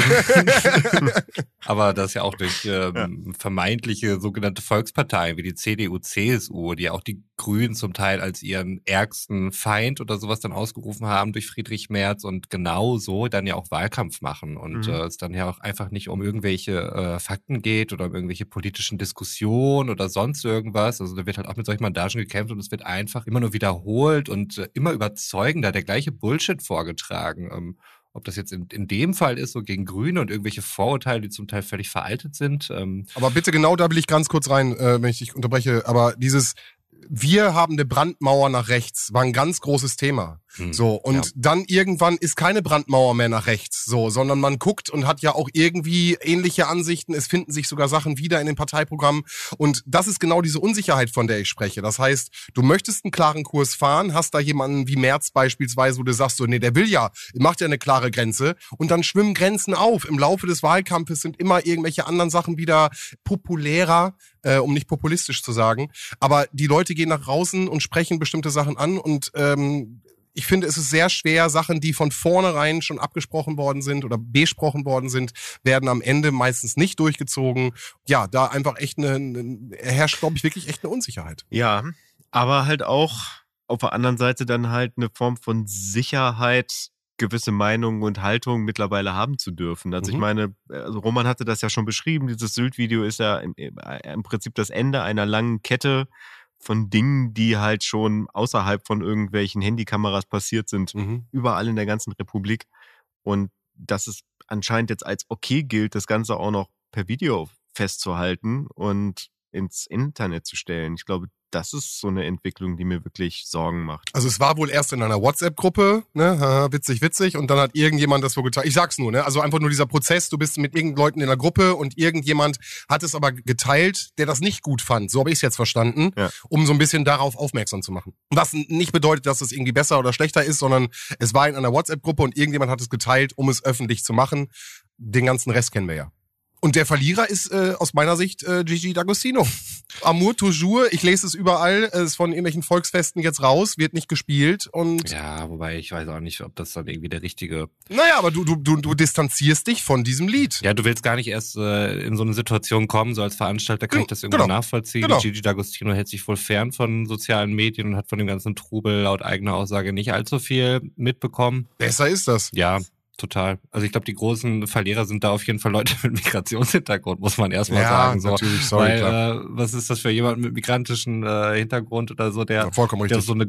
aber das ja auch durch ähm, vermeintliche sogenannte Volksparteien wie die C D U, C S U, die ja auch die Grünen zum Teil als ihren ärgsten Feind oder sowas dann ausgerufen haben durch Friedrich Merz und genau so dann ja auch Wahlkampf machen und Mhm. äh, es dann ja auch einfach nicht um irgendwelche äh, Fakten geht oder um irgendwelche politischen Diskussionen oder sonst irgendwas. Also da wird halt auch mit solchen Bandagen gekämpft und es wird einfach immer nur wiederholt und äh, immer überzeugender der gleiche Bullshit vorgetragen. Ähm, ob das jetzt in, in dem Fall ist, so gegen Grüne und irgendwelche Vorurteile, die zum Teil völlig veraltet sind. Ähm, Aber bitte genau da will ich ganz kurz rein, äh, wenn ich dich unterbreche. Aber dieses wir haben eine Brandmauer nach rechts, war ein ganz großes Thema. hm, So, und ja. dann irgendwann ist keine Brandmauer mehr nach rechts, so, sondern man guckt und hat ja auch irgendwie ähnliche Ansichten. Es finden sich sogar Sachen wieder in den Parteiprogrammen. Und das ist genau diese Unsicherheit, von der ich spreche. Das heißt, du möchtest einen klaren Kurs fahren, hast da jemanden wie Merz beispielsweise, wo du sagst so, nee, der will ja, macht ja eine klare Grenze. Und dann schwimmen Grenzen auf. Im Laufe des Wahlkampfes sind immer irgendwelche anderen Sachen wieder populärer, äh, um nicht populistisch zu sagen. Aber die Leute gehen nach draußen und sprechen bestimmte Sachen an und ähm, ich finde, es ist sehr schwer, Sachen, die von vornherein schon abgesprochen worden sind oder besprochen worden sind, werden am Ende meistens nicht durchgezogen. Ja, da einfach echt eine, eine herrscht, glaube ich, wirklich echt eine Unsicherheit. Ja, aber halt auch auf der anderen Seite dann halt eine Form von Sicherheit, gewisse Meinungen und Haltungen mittlerweile haben zu dürfen. Also Mhm. ich meine, also Roman hatte das ja schon beschrieben, dieses Sylt-Video ist ja im, im Prinzip das Ende einer langen Kette von Dingen, die halt schon außerhalb von irgendwelchen Handykameras passiert sind, Mhm. überall in der ganzen Republik. Und dass es anscheinend jetzt als okay gilt, das Ganze auch noch per Video festzuhalten und ins Internet zu stellen. Ich glaube, das ist so eine Entwicklung, die mir wirklich Sorgen macht. Also es war wohl erst in einer WhatsApp-Gruppe, ne, haha, witzig, witzig, und dann hat irgendjemand das wohl geteilt. Ich sag's nur, ne, also einfach nur dieser Prozess, du bist mit irgendeinen Leuten in einer Gruppe und irgendjemand hat es aber geteilt, der das nicht gut fand, so habe ich es jetzt verstanden, Ja. um so ein bisschen darauf aufmerksam zu machen. Was nicht bedeutet, dass es irgendwie besser oder schlechter ist, sondern es war in einer WhatsApp-Gruppe und irgendjemand hat es geteilt, um es öffentlich zu machen. Den ganzen Rest kennen wir ja. Und der Verlierer ist äh, aus meiner Sicht äh, Gigi D'Agostino. Amour toujours, ich lese es überall, es ist von irgendwelchen Volksfesten jetzt raus, wird nicht gespielt und Ja, wobei ich weiß auch nicht, ob das dann irgendwie der richtige... naja, aber du, du, du, du distanzierst dich von diesem Lied. Ja, du willst gar nicht erst äh, in so eine Situation kommen, so als Veranstalter kann Genau, ich das irgendwo genau, nachvollziehen. genau. Gigi D'Agostino hält sich wohl fern von sozialen Medien und hat von dem ganzen Trubel laut eigener Aussage nicht allzu viel mitbekommen. Besser ist das. Ja, total. Also ich glaube, die großen Verlierer sind da auf jeden Fall Leute mit Migrationshintergrund, muss man erstmal Ja, sagen. So. natürlich, sorry, Weil, klar. äh, was ist das für jemand mit migrantischem äh, Hintergrund oder so, der, Ja, vollkommen der richtig. so eine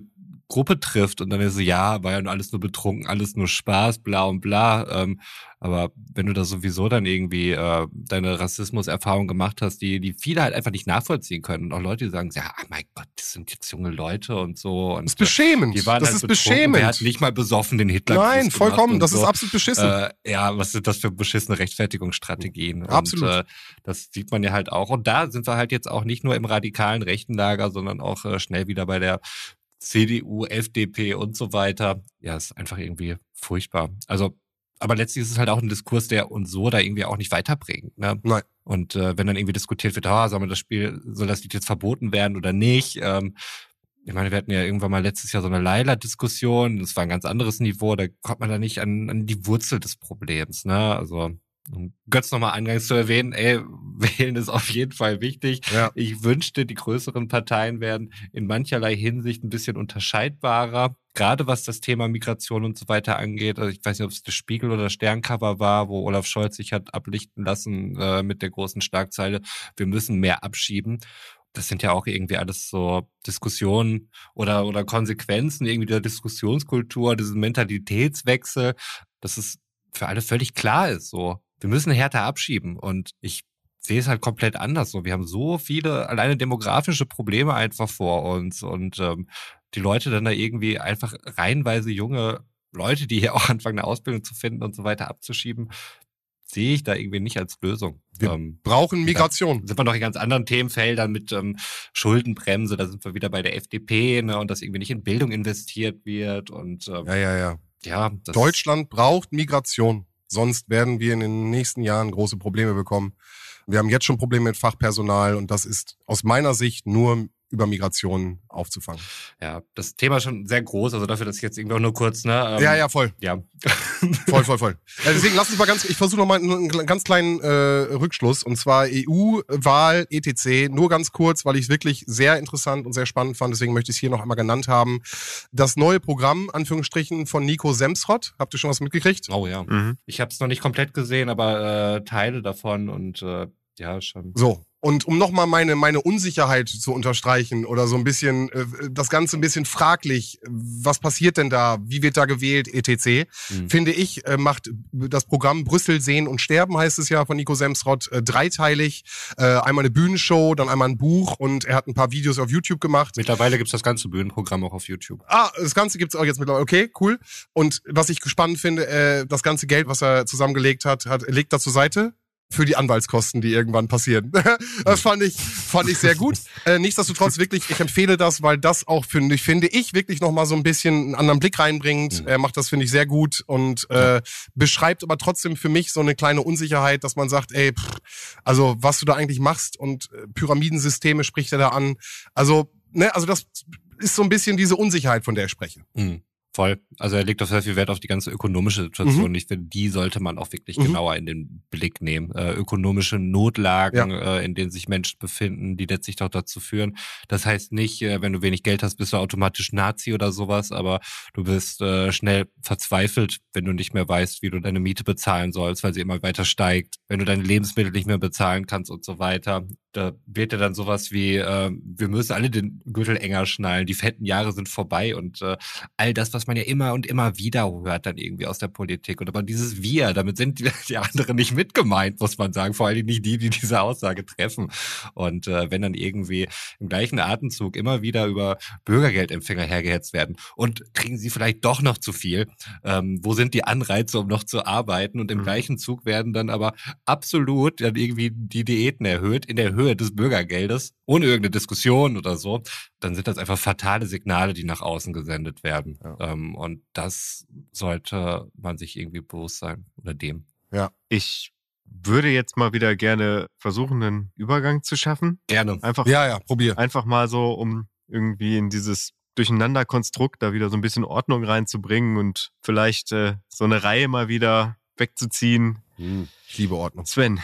Gruppe trifft und dann ist so, ja, war ja nur alles nur betrunken, alles nur Spaß, bla und bla. Ähm, aber wenn du da sowieso dann irgendwie äh, deine Rassismuserfahrung gemacht hast, die die viele halt einfach nicht nachvollziehen können. Und auch Leute, die sagen, ja, oh mein Gott, das sind jetzt junge Leute und so. Und das ist beschämend. Die waren das halt ist betrunken. beschämend. Wer hat nicht mal besoffen den Hitler Nein, vollkommen. Das so. ist absolut beschissen. Äh, ja, was sind das für beschissene Rechtfertigungsstrategien? Absolut. Und äh, das sieht man ja halt auch. Und da sind wir halt jetzt auch nicht nur im radikalen rechten Lager, sondern auch äh, schnell wieder bei der C D U, F D P und so weiter. Ja, ist einfach irgendwie furchtbar. Also, aber letztlich ist es halt auch ein Diskurs, der uns so da irgendwie auch nicht weiterbringt. Ne? Nein. Und äh, wenn dann irgendwie diskutiert wird, ah, soll man das Spiel, soll das Lied jetzt verboten werden oder nicht? Ähm, ich meine, wir hatten ja irgendwann mal letztes Jahr so eine Leila-Diskussion. Das war ein ganz anderes Niveau. Da kommt man da nicht an, an die Wurzel des Problems. Ne? Also um Götz nochmal eingangs zu erwähnen, ey, wählen ist auf jeden Fall wichtig. Ja. Ich wünschte, die größeren Parteien werden in mancherlei Hinsicht ein bisschen unterscheidbarer, gerade was das Thema Migration und so weiter angeht. Also ich weiß nicht, ob es das Spiegel- oder Sterncover war, wo Olaf Scholz sich hat ablichten lassen äh, mit der großen Schlagzeile, wir müssen mehr abschieben. Das sind ja auch irgendwie alles so Diskussionen oder oder Konsequenzen irgendwie der Diskussionskultur, diesen Mentalitätswechsel, dass es für alle völlig klar ist, so. Wir müssen härter abschieben und ich sehe es halt komplett anders. So, wir haben so viele alleine demografische Probleme einfach vor uns und ähm, die Leute dann da irgendwie einfach reihenweise junge Leute, die hier auch anfangen, eine Ausbildung zu finden und so weiter abzuschieben, sehe ich da irgendwie nicht als Lösung. Wir ähm, brauchen Migration. Da sind wir noch in ganz anderen Themenfeldern mit ähm, Schuldenbremse, da sind wir wieder bei der F D P, ne, und dass irgendwie nicht in Bildung investiert wird und ähm, ja, ja, ja. ja das Deutschland braucht Migration. Sonst werden wir in den nächsten Jahren große Probleme bekommen. Wir haben jetzt schon Probleme mit Fachpersonal und das ist aus meiner Sicht nur über Migration aufzufangen. Ja, das Thema ist schon sehr groß, also dafür, dass ich jetzt irgendwie auch nur kurz, ne? Ähm, ja, ja, voll. Ja. voll, voll, voll. Ja, deswegen lass uns mal ganz, ich versuche nochmal einen ganz kleinen äh, Rückschluss, und zwar E U-Wahl, et cetera. Nur ganz kurz, weil ich es wirklich sehr interessant und sehr spannend fand, deswegen möchte ich es hier noch einmal genannt haben. Das neue Programm, Anführungsstrichen, von Nico Semsrott. Habt ihr schon was mitgekriegt? Oh ja. Mhm. Ich habe es noch nicht komplett gesehen, aber äh, Teile davon und äh, ja, schon. So. Und um nochmal meine, meine Unsicherheit zu unterstreichen oder so ein bisschen, äh, das Ganze ein bisschen fraglich, was passiert denn da, wie wird da gewählt, et cetera, mhm. finde ich, äh, macht das Programm Brüssel sehen und sterben, heißt es ja von Nico Semsrott, äh, dreiteilig. Äh, einmal eine Bühnenshow, dann einmal ein Buch und er hat ein paar Videos auf YouTube gemacht. Mittlerweile gibt's das ganze Bühnenprogramm auch auf YouTube. Ah, das Ganze gibt's auch jetzt mittlerweile. Okay, cool. Und was ich spannend finde, äh, das ganze Geld, was er zusammengelegt hat, hat legt er zur Seite für die Anwaltskosten, die irgendwann passieren. Das fand ich, fand ich sehr gut. Äh, nichtsdestotrotz wirklich, ich empfehle das, weil das auch, finde ich, finde ich wirklich nochmal so ein bisschen einen anderen Blick reinbringt. Mhm. Er macht das, finde ich, sehr gut und äh, beschreibt aber trotzdem für mich so eine kleine Unsicherheit, dass man sagt, ey, pff, also was du da eigentlich machst und äh, Pyramidensysteme spricht er da an. Also, ne, also das ist so ein bisschen diese Unsicherheit, von der ich spreche. Mhm. Voll. Also er legt auch sehr viel Wert auf die ganze ökonomische Situation. Mhm. Ich finde, die sollte man auch wirklich mhm. genauer in den Blick nehmen. Äh, ökonomische Notlagen, ja. äh, in denen sich Menschen befinden, die letztlich doch dazu führen. Das heißt nicht, äh, wenn du wenig Geld hast, bist du automatisch Nazi oder sowas, aber du bist äh, schnell verzweifelt, wenn du nicht mehr weißt, wie du deine Miete bezahlen sollst, weil sie immer weiter steigt. Wenn du deine Lebensmittel nicht mehr bezahlen kannst und so weiter. Da wird ja dann sowas wie, äh, wir müssen alle den Gürtel enger schnallen, die fetten Jahre sind vorbei und äh, all das, was man ja immer und immer wieder hört dann irgendwie aus der Politik. Und aber dieses Wir, damit sind die, die anderen nicht mit gemeint, muss man sagen. Vor allem nicht die, die diese Aussage treffen. Und äh, wenn dann irgendwie im gleichen Atemzug immer wieder über Bürgergeldempfänger hergehetzt werden und kriegen sie vielleicht doch noch zu viel, ähm, wo sind die Anreize, um noch zu arbeiten? Und im mhm. gleichen Zug werden dann aber absolut dann irgendwie die Diäten erhöht in der Höhe des Bürgergeldes, ohne irgendeine Diskussion oder so, dann sind das einfach fatale Signale, die nach außen gesendet werden. Ja. Ähm, und das sollte man sich irgendwie bewusst sein, oder dem. Ja, ich würde jetzt mal wieder gerne versuchen, einen Übergang zu schaffen. Gerne. Einfach, ja, ja, probier. Einfach mal so, um irgendwie in dieses Durcheinanderkonstrukt da wieder so ein bisschen Ordnung reinzubringen und vielleicht äh, so eine Reihe mal wieder wegzuziehen. Hm, ich liebe Ordnung. Sven,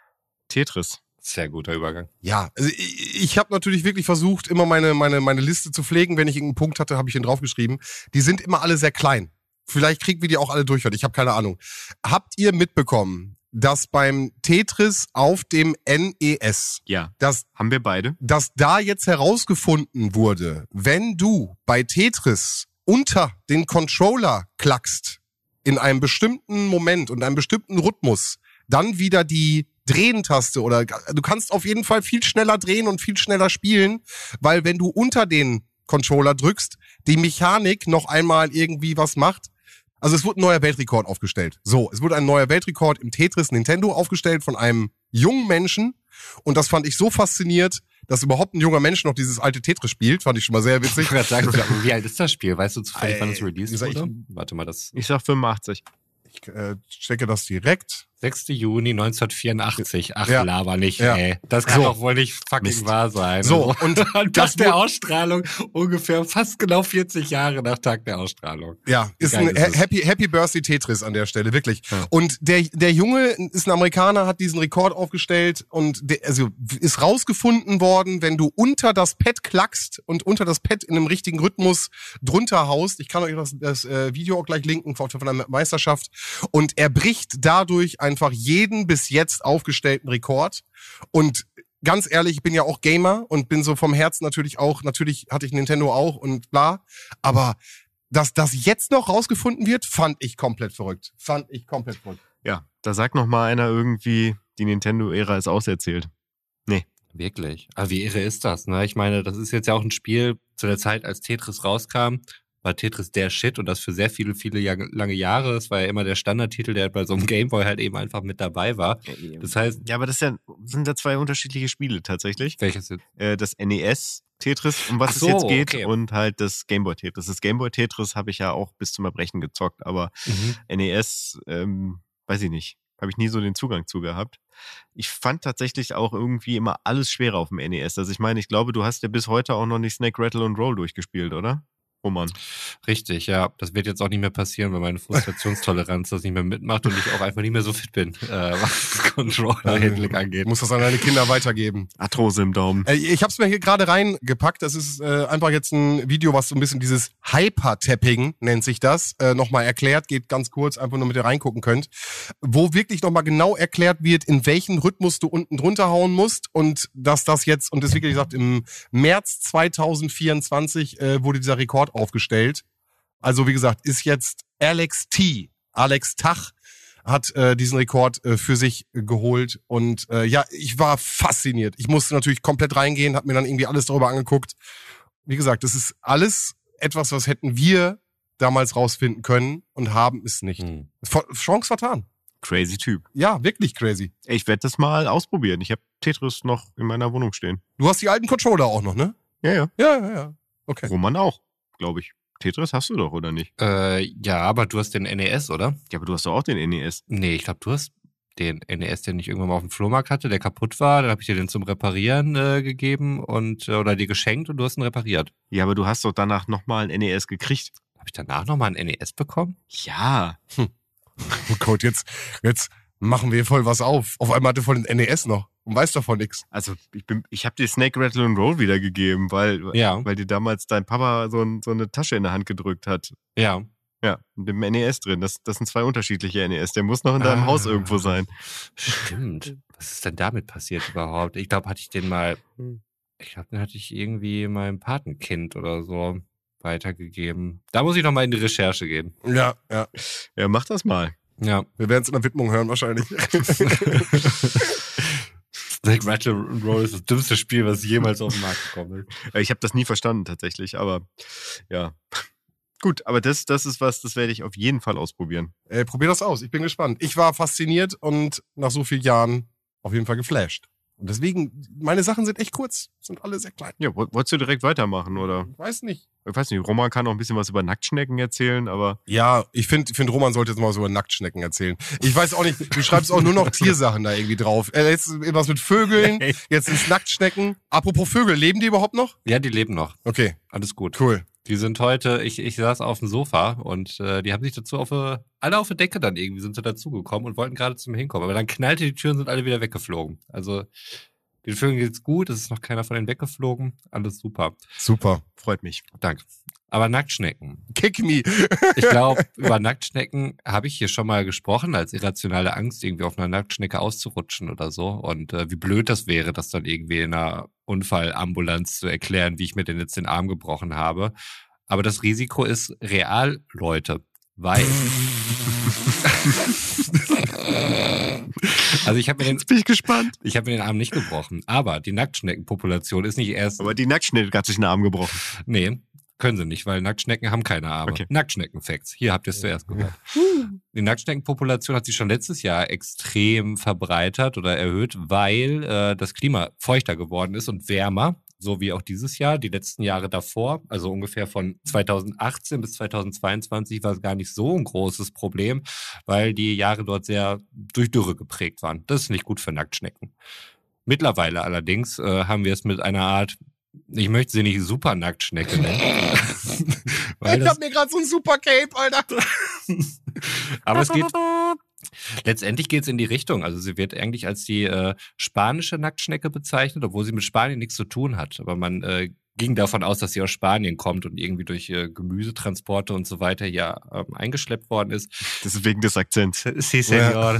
Tetris. Sehr guter Übergang. Ja, also ich, ich habe natürlich wirklich versucht, immer meine meine meine Liste zu pflegen. Wenn ich irgendeinen Punkt hatte, habe ich den draufgeschrieben. Die sind immer alle sehr klein. Vielleicht kriegen wir die auch alle durch. Ich habe keine Ahnung. Habt ihr mitbekommen, dass beim Tetris auf dem N E S, Ja, dass, haben wir beide. dass da jetzt herausgefunden wurde, wenn du bei Tetris unter den Controller klackst, in einem bestimmten Moment und einem bestimmten Rhythmus, dann wieder die Drehen-Taste oder du kannst auf jeden Fall viel schneller drehen und viel schneller spielen, weil wenn du unter den Controller drückst, die Mechanik noch einmal irgendwie was macht. Also es wurde ein neuer Weltrekord aufgestellt. So, es wurde ein neuer Weltrekord im Tetris Nintendo aufgestellt von einem jungen Menschen und das fand ich so fasziniert, dass überhaupt ein junger Mensch noch dieses alte Tetris spielt, fand ich schon mal sehr witzig. Ich wollte gerade sagen, wie alt ist das Spiel? Weißt du zufällig, wann es Ey, released sag ich- wurde? Warte mal, das Ich sag fünfundachtzig. Ich äh, checke das direkt. sechster Juni neunzehnhundertvierundachtzig. Ach, Ja. laber nicht, Ja. ey. Das kann So. doch wohl nicht fucking Mist. wahr sein. So, Also, und Tag das der wurde- Ausstrahlung ungefähr fast genau vierzig Jahre nach Tag der Ausstrahlung. Ja, ist geil ein ist es? Happy, Happy Birthday Tetris an der Stelle, wirklich. Ja. Und der, der Junge ist ein Amerikaner, hat diesen Rekord aufgestellt und der, also ist rausgefunden worden, wenn du unter das Pad klackst und unter das Pad in einem richtigen Rhythmus drunter haust. Ich kann euch das, das äh, Video auch gleich linken von, von der Meisterschaft. Und er bricht dadurch einfach jeden bis jetzt aufgestellten Rekord. Und ganz ehrlich, ich bin ja auch Gamer und bin so vom Herzen natürlich auch, natürlich hatte ich Nintendo auch und bla. Aber dass das jetzt noch rausgefunden wird, fand ich komplett verrückt. Fand ich komplett verrückt. Ja, da sagt noch mal einer irgendwie, die Nintendo-Ära ist auserzählt. Wirklich. Aber wie irre ist das, ne? Ich meine, das ist jetzt ja auch ein Spiel zu der Zeit, als Tetris rauskam, war Tetris der Shit und das für sehr viele, viele Jahre, lange Jahre. Es war ja immer der Standardtitel, der bei so einem Gameboy halt eben einfach mit dabei war. Das heißt, Ja, aber das ist ja, sind ja zwei unterschiedliche Spiele tatsächlich. welches jetzt? Äh, das N E S Tetris, um was Ach so, es jetzt geht, okay. und halt das Gameboy Tetris. Das Gameboy Tetris habe ich ja auch bis zum Erbrechen gezockt, aber Mhm. N E S, ähm, weiß ich nicht, habe ich nie so den Zugang zu gehabt. Ich fand tatsächlich auch irgendwie immer alles schwerer auf dem N E S. Also ich meine, ich glaube, du hast ja bis heute auch noch nicht Snake, Rattle und Roll durchgespielt, oder? Roman. Richtig, ja. Das wird jetzt auch nicht mehr passieren, weil meine Frustrationstoleranz das nicht mehr mitmacht und ich auch einfach nicht mehr so fit bin, äh, was Controller-Handling angeht. Muss das an deine Kinder weitergeben. Arthrose im Daumen. Äh, Ich habe es mir hier gerade reingepackt. Das ist äh, einfach jetzt ein Video, was so ein bisschen dieses Hyper-Tapping, nennt sich das, äh, nochmal erklärt. Geht ganz kurz, einfach nur mit ihr reingucken könnt. Wo wirklich nochmal genau erklärt wird, in welchen Rhythmus du unten drunter hauen musst. Und dass das jetzt, und das wirklich gesagt, im März zweitausendvierundzwanzig äh, wurde dieser Rekord aufgestellt. Also wie gesagt, ist jetzt Alex T. Alex Tach hat äh, diesen Rekord äh, für sich äh, geholt und äh, ja, ich war fasziniert. Ich musste natürlich komplett reingehen, habe mir dann irgendwie alles darüber angeguckt. Wie gesagt, das ist alles etwas, was hätten wir damals rausfinden können und haben es nicht. Hm. Ver- Chance vertan. Crazy Typ. Ja, wirklich crazy. Ey, Ich werde das mal ausprobieren. Ich habe Tetris noch in meiner Wohnung stehen. Du hast die alten Controller auch noch, ne? Ja, ja. Ja, ja, ja. Okay. Roman auch, glaube ich. Tetris hast du doch, oder nicht? Äh, ja, aber du hast den N E S, oder? Ja, aber du hast doch auch den N E S. Nee, ich glaube, du hast den N E S, den ich irgendwann mal auf dem Flohmarkt hatte, der kaputt war. Dann habe ich dir den zum Reparieren äh, gegeben und äh, oder dir geschenkt und du hast ihn repariert. Ja, aber du hast doch danach nochmal ein N E S gekriegt. Habe ich danach nochmal ein N E S bekommen? Ja. Oh Gott, jetzt, jetzt machen wir voll was auf. Auf einmal hatte voll den N E S noch und weiß davon nichts. Also ich bin, ich habe dir Snake, Rattle und Roll wiedergegeben, weil, Ja. weil dir damals dein Papa so, ein, so eine Tasche in der Hand gedrückt hat. Ja. Ja, mit dem N E S drin. Das, das sind zwei unterschiedliche N E S. Der muss noch in deinem Ah. Haus irgendwo sein. Stimmt. Was ist denn damit passiert überhaupt? Ich glaube, hatte ich den mal, ich glaube, den hatte ich irgendwie meinem Patenkind oder so weitergegeben. Da muss ich noch mal in die Recherche gehen. Ja, ja. Ja, mach das mal. Ja. Wir werden es in der Widmung hören wahrscheinlich. Snake, Rattle und Roll ist das dümmste Spiel, was jemals auf den Markt gekommen ist. Ja, Ich habe das nie verstanden tatsächlich, aber ja. Gut, aber das, das ist was, das werde ich auf jeden Fall ausprobieren. Äh, probier das aus. Ich bin gespannt. Ich war fasziniert und nach so vielen Jahren auf jeden Fall geflasht. Und deswegen, meine Sachen sind echt kurz. Sind alle sehr klein. Ja, woll- wolltest du direkt weitermachen, oder? Ich weiß nicht. Ich weiß nicht, Roman kann auch ein bisschen was über Nacktschnecken erzählen, aber Ja, ich finde, ich find, Roman sollte jetzt mal so über Nacktschnecken erzählen. Ich weiß auch nicht, du schreibst auch nur noch Tiersachen da irgendwie drauf. Äh, jetzt was mit Vögeln, jetzt sind Nacktschnecken. Apropos Vögel, leben die überhaupt noch? Ja, die leben noch. Okay, Alles gut. cool. Die sind heute, ich, ich saß auf dem Sofa und äh, die haben sich dazu auf, äh, alle auf der Decke dann irgendwie sind sie dazugekommen und wollten gerade zu mir hinkommen. Aber dann knallte die Tür und sind alle wieder weggeflogen. Also den Vögeln geht's gut, es ist noch keiner von denen weggeflogen. Alles super. Super. freut mich. Danke. Aber Nacktschnecken. Kick me. Ich glaube, über Nacktschnecken habe ich hier schon mal gesprochen, als irrationale Angst, irgendwie auf einer Nacktschnecke auszurutschen oder so. Und äh, wie blöd das wäre, das dann irgendwie in einer Unfallambulanz zu erklären, wie ich mir denn jetzt den Arm gebrochen habe. Aber das Risiko ist real, Leute, weil... Also ich habe mir den, Jetzt bin ich gespannt. Ich habe mir den Arm nicht gebrochen, aber die Nacktschneckenpopulation ist nicht erst... Aber die Nacktschnecke hat sich den Arm gebrochen. Nee, können sie nicht, weil Nacktschnecken haben keine Arme. Okay. Nacktschnecken-Facts. Hier habt ihr es zuerst gehört. Die Nacktschneckenpopulation hat sich schon letztes Jahr extrem verbreitert oder erhöht, weil äh, das Klima feuchter geworden ist und wärmer, so wie auch dieses Jahr. Die letzten Jahre davor, also ungefähr von zweitausendachtzehn bis zweitausendzweiundzwanzig, war es gar nicht so ein großes Problem, weil die Jahre dort sehr durch Dürre geprägt waren. Das ist nicht gut für Nacktschnecken. Mittlerweile allerdings äh, haben wir es mit einer Art, ich möchte sie nicht Super-Nacktschnecke nennen. Weil ich das, hab mir gerade so ein Super Cape, Alter. aber es geht, letztendlich geht es in die Richtung. Also sie wird eigentlich als die äh, spanische Nacktschnecke bezeichnet, obwohl sie mit Spanien nichts zu tun hat. Aber man äh, ging davon aus, dass sie aus Spanien kommt und irgendwie durch äh, Gemüsetransporte und so weiter ja ähm, eingeschleppt worden ist. Das ist wegen des Akzents. Sí, señor.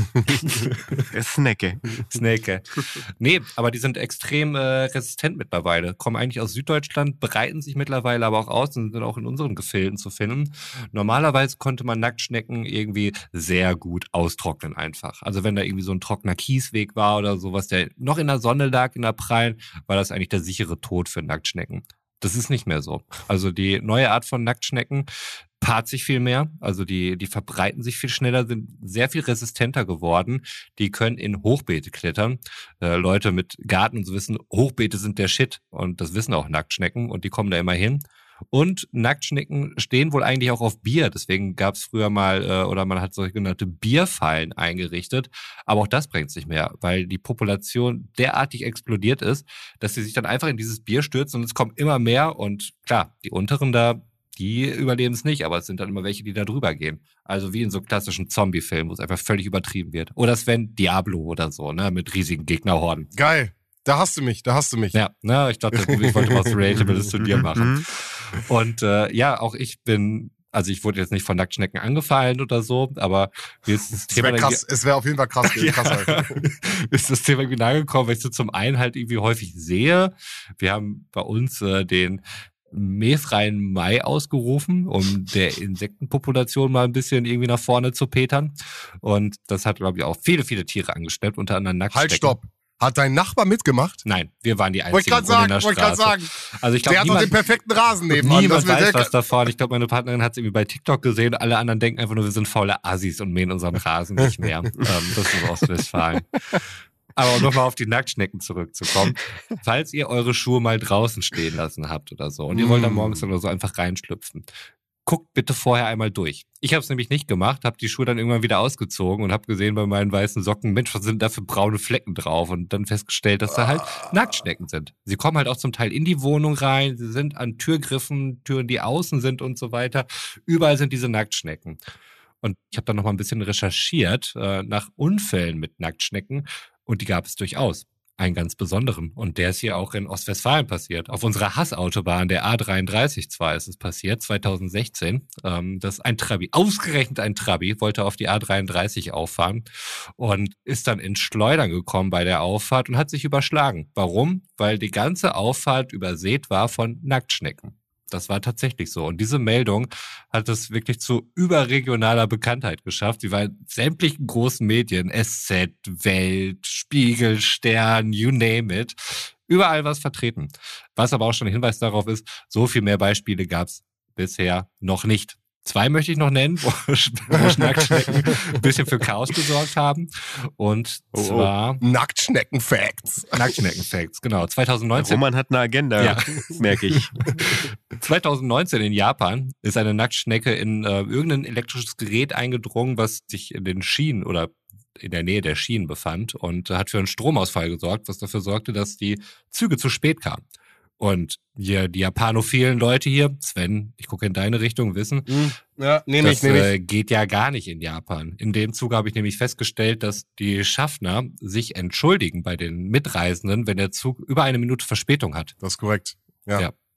Snecke. Snake. Nee, aber die sind extrem äh, resistent mittlerweile. Kommen eigentlich aus Süddeutschland, breiten sich mittlerweile aber auch aus und sind auch in unseren Gefilden zu finden. Normalerweise konnte man Nacktschnecken irgendwie sehr gut austrocknen einfach. Also wenn da irgendwie so ein trockener Kiesweg war oder sowas, der noch in der Sonne lag, in der Prallen, war das eigentlich der sichere Tod für Nacktschnecken. Das ist nicht mehr so. Also die neue Art von Nacktschnecken paart sich viel mehr. Also die, die verbreiten sich viel schneller, sind sehr viel resistenter geworden. Die können in Hochbeete klettern. Äh, Leute mit Garten und so wissen, Hochbeete sind der Shit. Und das wissen auch Nacktschnecken und die kommen da immer hin. Und Nacktschnecken stehen wohl eigentlich auch auf Bier. Deswegen gab es früher mal, äh, oder man hat sogenannte Bierfallen eingerichtet. Aber auch das bringt es nicht mehr, weil die Population derartig explodiert ist, dass sie sich dann einfach in dieses Bier stürzen und es kommen immer mehr. Und klar, die unteren da, die überleben es nicht, aber es sind dann immer welche, die da drüber gehen. Also wie in so klassischen Zombie-Filmen, wo es einfach völlig übertrieben wird. Oder Sven Diablo oder so, ne, mit riesigen Gegnerhorden. Geil. Da hast du mich, da hast du mich. Ja, ne, ich dachte, ich wollte was Relatables zu dir machen. Und äh, ja, auch ich bin, also ich wurde jetzt nicht von Nacktschnecken angefallen oder so, aber mir ist das Es Thema wäre krass, es wäre auf jeden Fall krass. ja, krass Alter. ist das Thema irgendwie nahe gekommen, weil ich so zum einen halt irgendwie häufig sehe. Wir haben bei uns äh, den mähfreien Mai ausgerufen, um der Insektenpopulation mal ein bisschen irgendwie nach vorne zu petern. Und das hat, glaube ich, auch viele, viele Tiere angeschleppt, unter anderem Nacktschnecken. Halt, stopp. Hat dein Nachbar mitgemacht? Nein, wir waren die Wollte ich einzigen gerade in der sagen, wollte ich gerade Straße. sagen. Also ich Der glaube, hat doch den niemand, perfekten Rasen nebenan. niemand Das wird weiß sehr- was davon. Ich glaube, meine Partnerin hat es irgendwie bei TikTok gesehen. Alle anderen denken einfach nur, wir sind faule Assis und mähen unseren Rasen nicht mehr. ähm, das ist Ostwestfalen. Aber um nochmal auf die Nacktschnecken zurückzukommen. Falls ihr eure Schuhe mal draußen stehen lassen habt oder so und ihr wollt dann morgens oder so einfach reinschlüpfen, guckt bitte vorher einmal durch. Ich habe es nämlich nicht gemacht, habe die Schuhe dann irgendwann wieder ausgezogen und habe gesehen bei meinen weißen Socken, Mensch, was sind da für braune Flecken drauf? Und dann festgestellt, dass da halt Nacktschnecken sind. Sie kommen halt auch zum Teil in die Wohnung rein, sie sind an Türgriffen, Türen, die außen sind und so weiter. Überall sind diese Nacktschnecken. Und ich habe dann noch mal ein bisschen recherchiert äh, nach Unfällen mit Nacktschnecken und die gab es durchaus. Einen ganz besonderen. Und der ist hier auch in Ostwestfalen passiert. Auf unserer Hassautobahn, der A dreiunddreißig zwar ist es passiert, zweitausendsechzehn. Ähm, dass ein Trabi, ausgerechnet ein Trabi, wollte auf die A dreiunddreißig auffahren und ist dann ins Schleudern gekommen bei der Auffahrt und hat sich überschlagen. Warum? Weil die ganze Auffahrt übersät war von Nacktschnecken. Das war tatsächlich so. Und diese Meldung hat es wirklich zu überregionaler Bekanntheit geschafft. Sie war in sämtlichen großen Medien, S Z, Welt, Spiegel, Stern, you name it. Überall was vertreten. Was aber auch schon ein Hinweis darauf ist, so viel mehr Beispiele gab es bisher noch nicht. Zwei möchte ich noch nennen, wo, wo Nacktschnecken ein bisschen für Chaos gesorgt haben. Und zwar... Oh, Nacktschnecken-Facts. Nacktschnecken-Facts, genau. zweitausendneunzehn. Roman hat eine Agenda, Ja. merke ich. zweitausendneunzehn in Japan ist eine Nacktschnecke in äh, irgendein elektrisches Gerät eingedrungen, was sich in den Schienen oder in der Nähe der Schienen befand und äh, hat für einen Stromausfall gesorgt, was dafür sorgte, dass die Züge zu spät kamen. Und hier die japanophilen Leute hier, Sven, ich gucke in deine Richtung, wissen, Ja, nehme ich, das nehme ich. äh, geht ja gar nicht in Japan. In dem Zuge habe ich nämlich festgestellt, dass die Schaffner sich entschuldigen bei den Mitreisenden, wenn der Zug über eine Minute Verspätung hat. Das ist korrekt. Ja. Ja.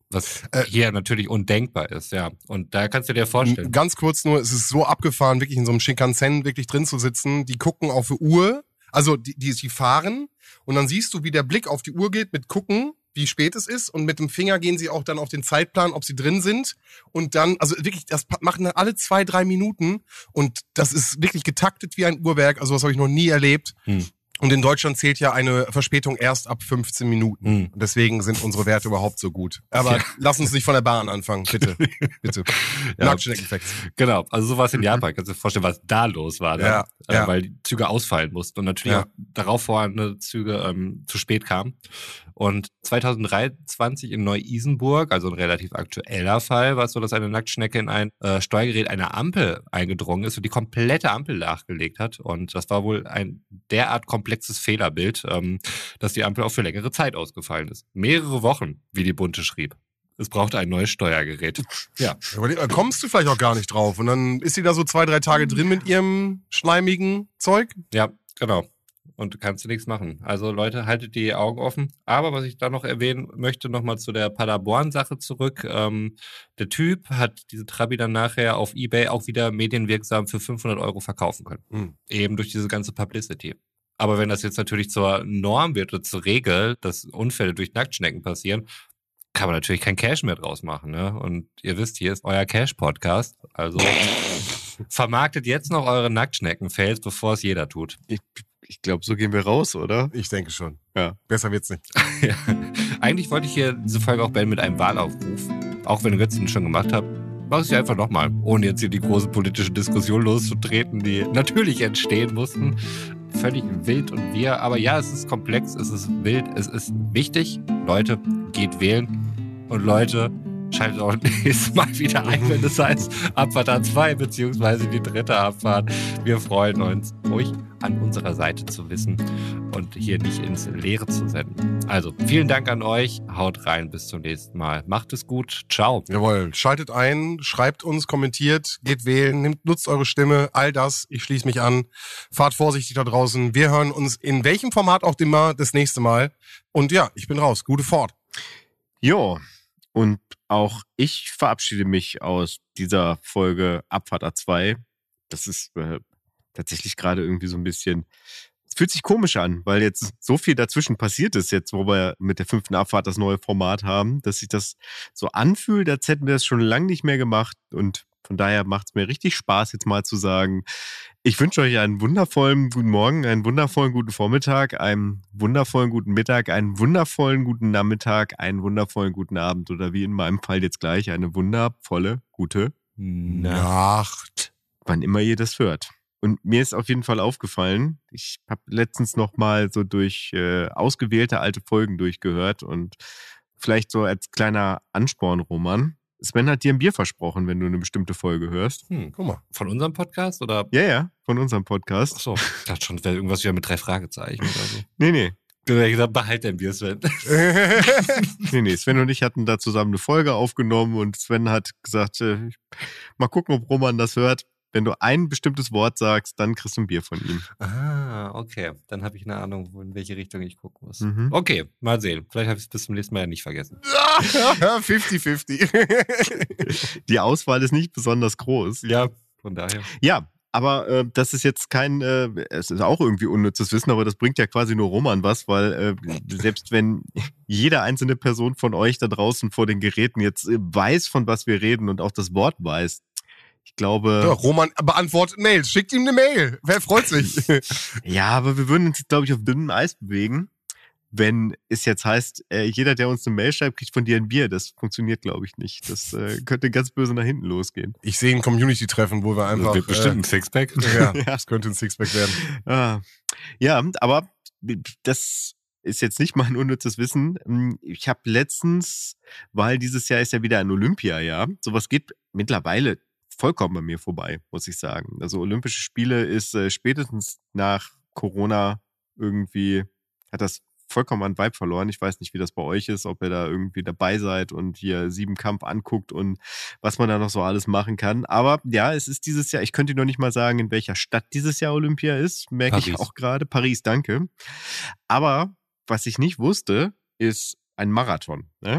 Was Äh, hier natürlich undenkbar ist, ja. Und da kannst du dir vorstellen. Ganz kurz nur, es ist so abgefahren, wirklich in so einem Shinkansen wirklich drin zu sitzen. Die gucken auf die Uhr, also die, die, die fahren und dann siehst du, wie der Blick auf die Uhr geht mit gucken, wie spät es ist und mit dem Finger gehen sie auch dann auf den Zeitplan, ob sie drin sind und dann, also wirklich, das machen dann alle zwei, drei Minuten und das ist wirklich getaktet wie ein Uhrwerk, also das habe ich noch nie erlebt. Hm. Und in Deutschland zählt ja eine Verspätung erst ab fünfzehn Minuten. Hm. Deswegen sind unsere Werte überhaupt so gut. Aber ja. Lass uns nicht von der Bahn anfangen, bitte. Bitte. Ja. Nacktschneckeneffekt. Genau, also sowas in Japan. Kannst du dir vorstellen, was da los war, ja. Äh, Ja. weil die Züge ausfallen mussten und natürlich Ja. auch darauf vorhandene Züge ähm, zu spät kamen. Und zweitausenddreiundzwanzig in Neu-Isenburg, also ein relativ aktueller Fall, war es so, dass eine Nacktschnecke in ein äh, Steuergerät einer Ampel eingedrungen ist und die komplette Ampel nachgelegt hat. Und das war wohl ein derart komplexes Fehlerbild, ähm, dass die Ampel auch für längere Zeit ausgefallen ist. Mehrere Wochen, wie die Bunte schrieb. Es brauchte ein neues Steuergerät. Ja. Da kommst du vielleicht auch gar nicht drauf. Und dann ist sie da so zwei, drei Tage drin mit ihrem schleimigen Zeug. Ja, genau. Und kannst du nichts machen. Also Leute, haltet die Augen offen. Aber was ich da noch erwähnen möchte, nochmal zu der Paderborn-Sache zurück. Ähm, der Typ hat diese Trabi dann nachher auf eBay auch wieder medienwirksam für fünfhundert Euro verkaufen können. Mhm. Eben durch diese ganze Publicity. Aber wenn das jetzt natürlich zur Norm wird oder zur Regel, dass Unfälle durch Nacktschnecken passieren, kann man natürlich kein Cash mehr draus machen. Ne? Und ihr wisst, hier ist euer Cash-Podcast. Also vermarktet jetzt noch eure Nacktschnecken-Fails, bevor es jeder tut. Ich, ich glaube, so gehen wir raus, oder? Ich denke schon. Ja. Besser wird's nicht. Ja. Eigentlich wollte ich hier diese Folge auch beenden mit einem Wahlaufruf. Auch wenn ihr Götz ihn schon gemacht habt, mach es ja einfach nochmal. Ohne jetzt hier die große politische Diskussion loszutreten, die natürlich entstehen mussten. Völlig wild und wir. Aber ja, es ist komplex, es ist wild, es ist wichtig. Leute, geht wählen. Und Leute, schaltet auch nächstes Mal wieder ein, wenn es heißt Abfahrt A zwei, beziehungsweise die dritte Abfahrt. Wir freuen uns, euch an unserer Seite zu wissen und hier nicht ins Leere zu senden. Also, vielen Dank an euch. Haut rein, bis zum nächsten Mal. Macht es gut. Ciao. Jawohl. Schaltet ein, schreibt uns, kommentiert, geht wählen, nimmt, nutzt eure Stimme, all das. Ich schließe mich an. Fahrt vorsichtig da draußen. Wir hören uns in welchem Format auch immer das nächste Mal. Und ja, ich bin raus. Gute Fahrt. Jo. Und auch ich verabschiede mich aus dieser Folge Abfahrt A zwei. Das ist äh, tatsächlich gerade irgendwie so ein bisschen, es fühlt sich komisch an, weil jetzt so viel dazwischen passiert ist, jetzt wo wir mit der fünften Abfahrt das neue Format haben, dass sich das so anfühlt, als hätten wir das schon lange nicht mehr gemacht. Und von daher macht es mir richtig Spaß, jetzt mal zu sagen, ich wünsche euch einen wundervollen guten Morgen, einen wundervollen guten Vormittag, einen wundervollen guten Mittag, einen wundervollen guten Nachmittag, einen wundervollen guten Abend oder wie in meinem Fall jetzt gleich eine wundervolle gute Nacht. Wann immer ihr das hört. Und mir ist auf jeden Fall aufgefallen, ich habe letztens noch mal so durch äh, ausgewählte alte Folgen durchgehört und vielleicht so als kleiner Ansporn, Roman, Sven hat dir ein Bier versprochen, wenn du eine bestimmte Folge hörst. Hm, guck mal. Von unserem Podcast oder? Ja, ja, von unserem Podcast. Ach so, ich dachte schon, es wäre irgendwas wieder mit drei Fragezeichen oder so. Nee, nee. Du hast gesagt, behalt dein Bier, Sven. nee, nee, Sven und ich hatten da zusammen eine Folge aufgenommen und Sven hat gesagt, äh, mal gucken, ob Roman das hört. Wenn du ein bestimmtes Wort sagst, dann kriegst du ein Bier von ihm. Ah, okay. Dann habe ich eine Ahnung, in welche Richtung ich gucken muss. Mhm. Okay, mal sehen. Vielleicht habe ich es bis zum nächsten Mal ja nicht vergessen. fünfzig fünfzig. Die Auswahl ist nicht besonders groß. Ja, von daher. Ja, aber äh, das ist jetzt kein, äh, es ist auch irgendwie unnützes Wissen, aber das bringt ja quasi nur Roman was, weil äh, selbst wenn jede einzelne Person von euch da draußen vor den Geräten jetzt äh, weiß, von was wir reden und auch das Wort weiß, ich glaube... Ja, Roman beantwortet Mails. Schickt ihm eine Mail. Wer freut sich? Ja, aber wir würden uns, glaube ich, auf dünnem Eis bewegen, wenn es jetzt heißt, äh, jeder, der uns eine Mail schreibt, kriegt von dir ein Bier. Das funktioniert, glaube ich, nicht. Das äh, könnte ganz böse nach hinten losgehen. Ich sehe ein Community-Treffen, wo wir einfach... Das wird bestimmt ein äh, Sixpack. Ja, das könnte ein Sixpack werden. Ah, ja, aber das ist jetzt nicht mein unnützes Wissen. Ich habe letztens, weil dieses Jahr ist ja wieder ein Olympiajahr, sowas geht mittlerweile vollkommen bei mir vorbei, muss ich sagen. Also Olympische Spiele ist äh, spätestens nach Corona irgendwie, hat das vollkommen an Vibe verloren. Ich weiß nicht, wie das bei euch ist, ob ihr da irgendwie dabei seid und hier Siebenkampf anguckt und was man da noch so alles machen kann. Aber ja, es ist dieses Jahr, ich könnte noch nicht mal sagen, in welcher Stadt dieses Jahr Olympia ist, merke ich auch gerade. Paris, danke. Aber was ich nicht wusste, ist ein Marathon. Ne?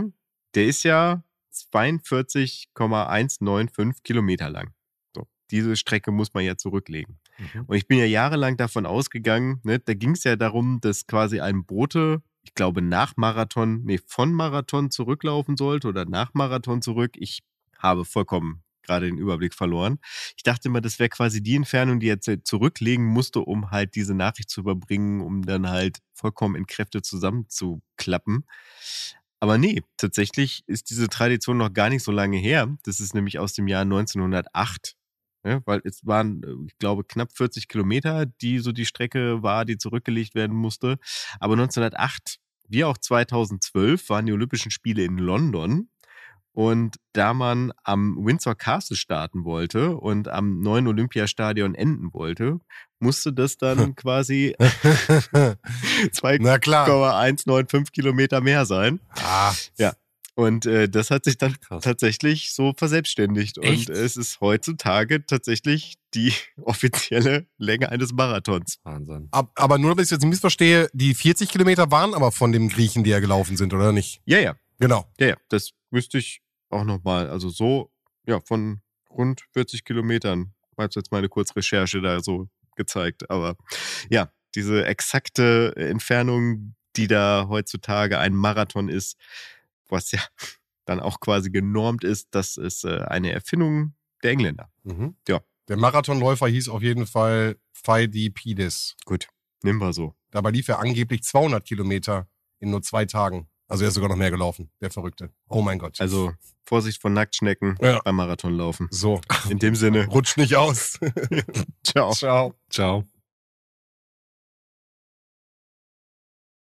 der ist ja zweiundvierzig Komma hundertfünfzehn Kilometer lang. So, diese Strecke muss man ja zurücklegen. Mhm. Und ich bin ja jahrelang davon ausgegangen, ne, da ging es ja darum, dass quasi ein Bote, ich glaube nach Marathon, nee, von Marathon zurücklaufen sollte oder nach Marathon zurück. Ich habe vollkommen gerade den Überblick verloren. Ich dachte immer, das wäre quasi die Entfernung, die er zurücklegen musste, um halt diese Nachricht zu überbringen, um dann halt vollkommen in Kräfte zusammenzuklappen. Aber nee, tatsächlich ist diese Tradition noch gar nicht so lange her. Das ist nämlich aus dem Jahr neunzehnhundertacht. Ja, weil es waren, ich glaube, knapp vierzig Kilometer, die so die Strecke war, die zurückgelegt werden musste. Aber neunzehnhundertacht, wie auch zweitausendzwölf, waren die Olympischen Spiele in London. Und da man am Windsor Castle starten wollte und am neuen Olympiastadion enden wollte, musste das dann quasi zwei Komma hundertfünfzehn Kilometer mehr sein. Ah. Ja. Und äh, das hat sich dann Krass. tatsächlich so verselbstständigt. Echt? Und es ist heutzutage tatsächlich die offizielle Länge eines Marathons. Wahnsinn. Ab, aber nur, damit ich es jetzt nicht missverstehe, die vierzig Kilometer waren aber von dem Griechen, die ja gelaufen sind, oder nicht? Ja, ja. Genau. Ja, ja. Das müsste ich auch nochmal. Also so, ja, von rund vierzig Kilometern. Hat jetzt meine Kurzrecherche da so gezeigt. Aber ja, diese exakte Entfernung, die da heutzutage ein Marathon ist, was ja dann auch quasi genormt ist, das ist äh, eine Erfindung der Engländer. Mhm. Ja. Der Marathonläufer hieß auf jeden Fall Pheidippides. Gut, nehmen wir so. Dabei lief er angeblich zweihundert Kilometer in nur zwei Tagen. Also er ist sogar noch mehr gelaufen, der Verrückte. Oh mein Gott. Also Vorsicht vor Nacktschnecken ja. beim Marathonlaufen. So. In dem Sinne. Rutscht nicht aus. Ciao. Ciao. Ciao.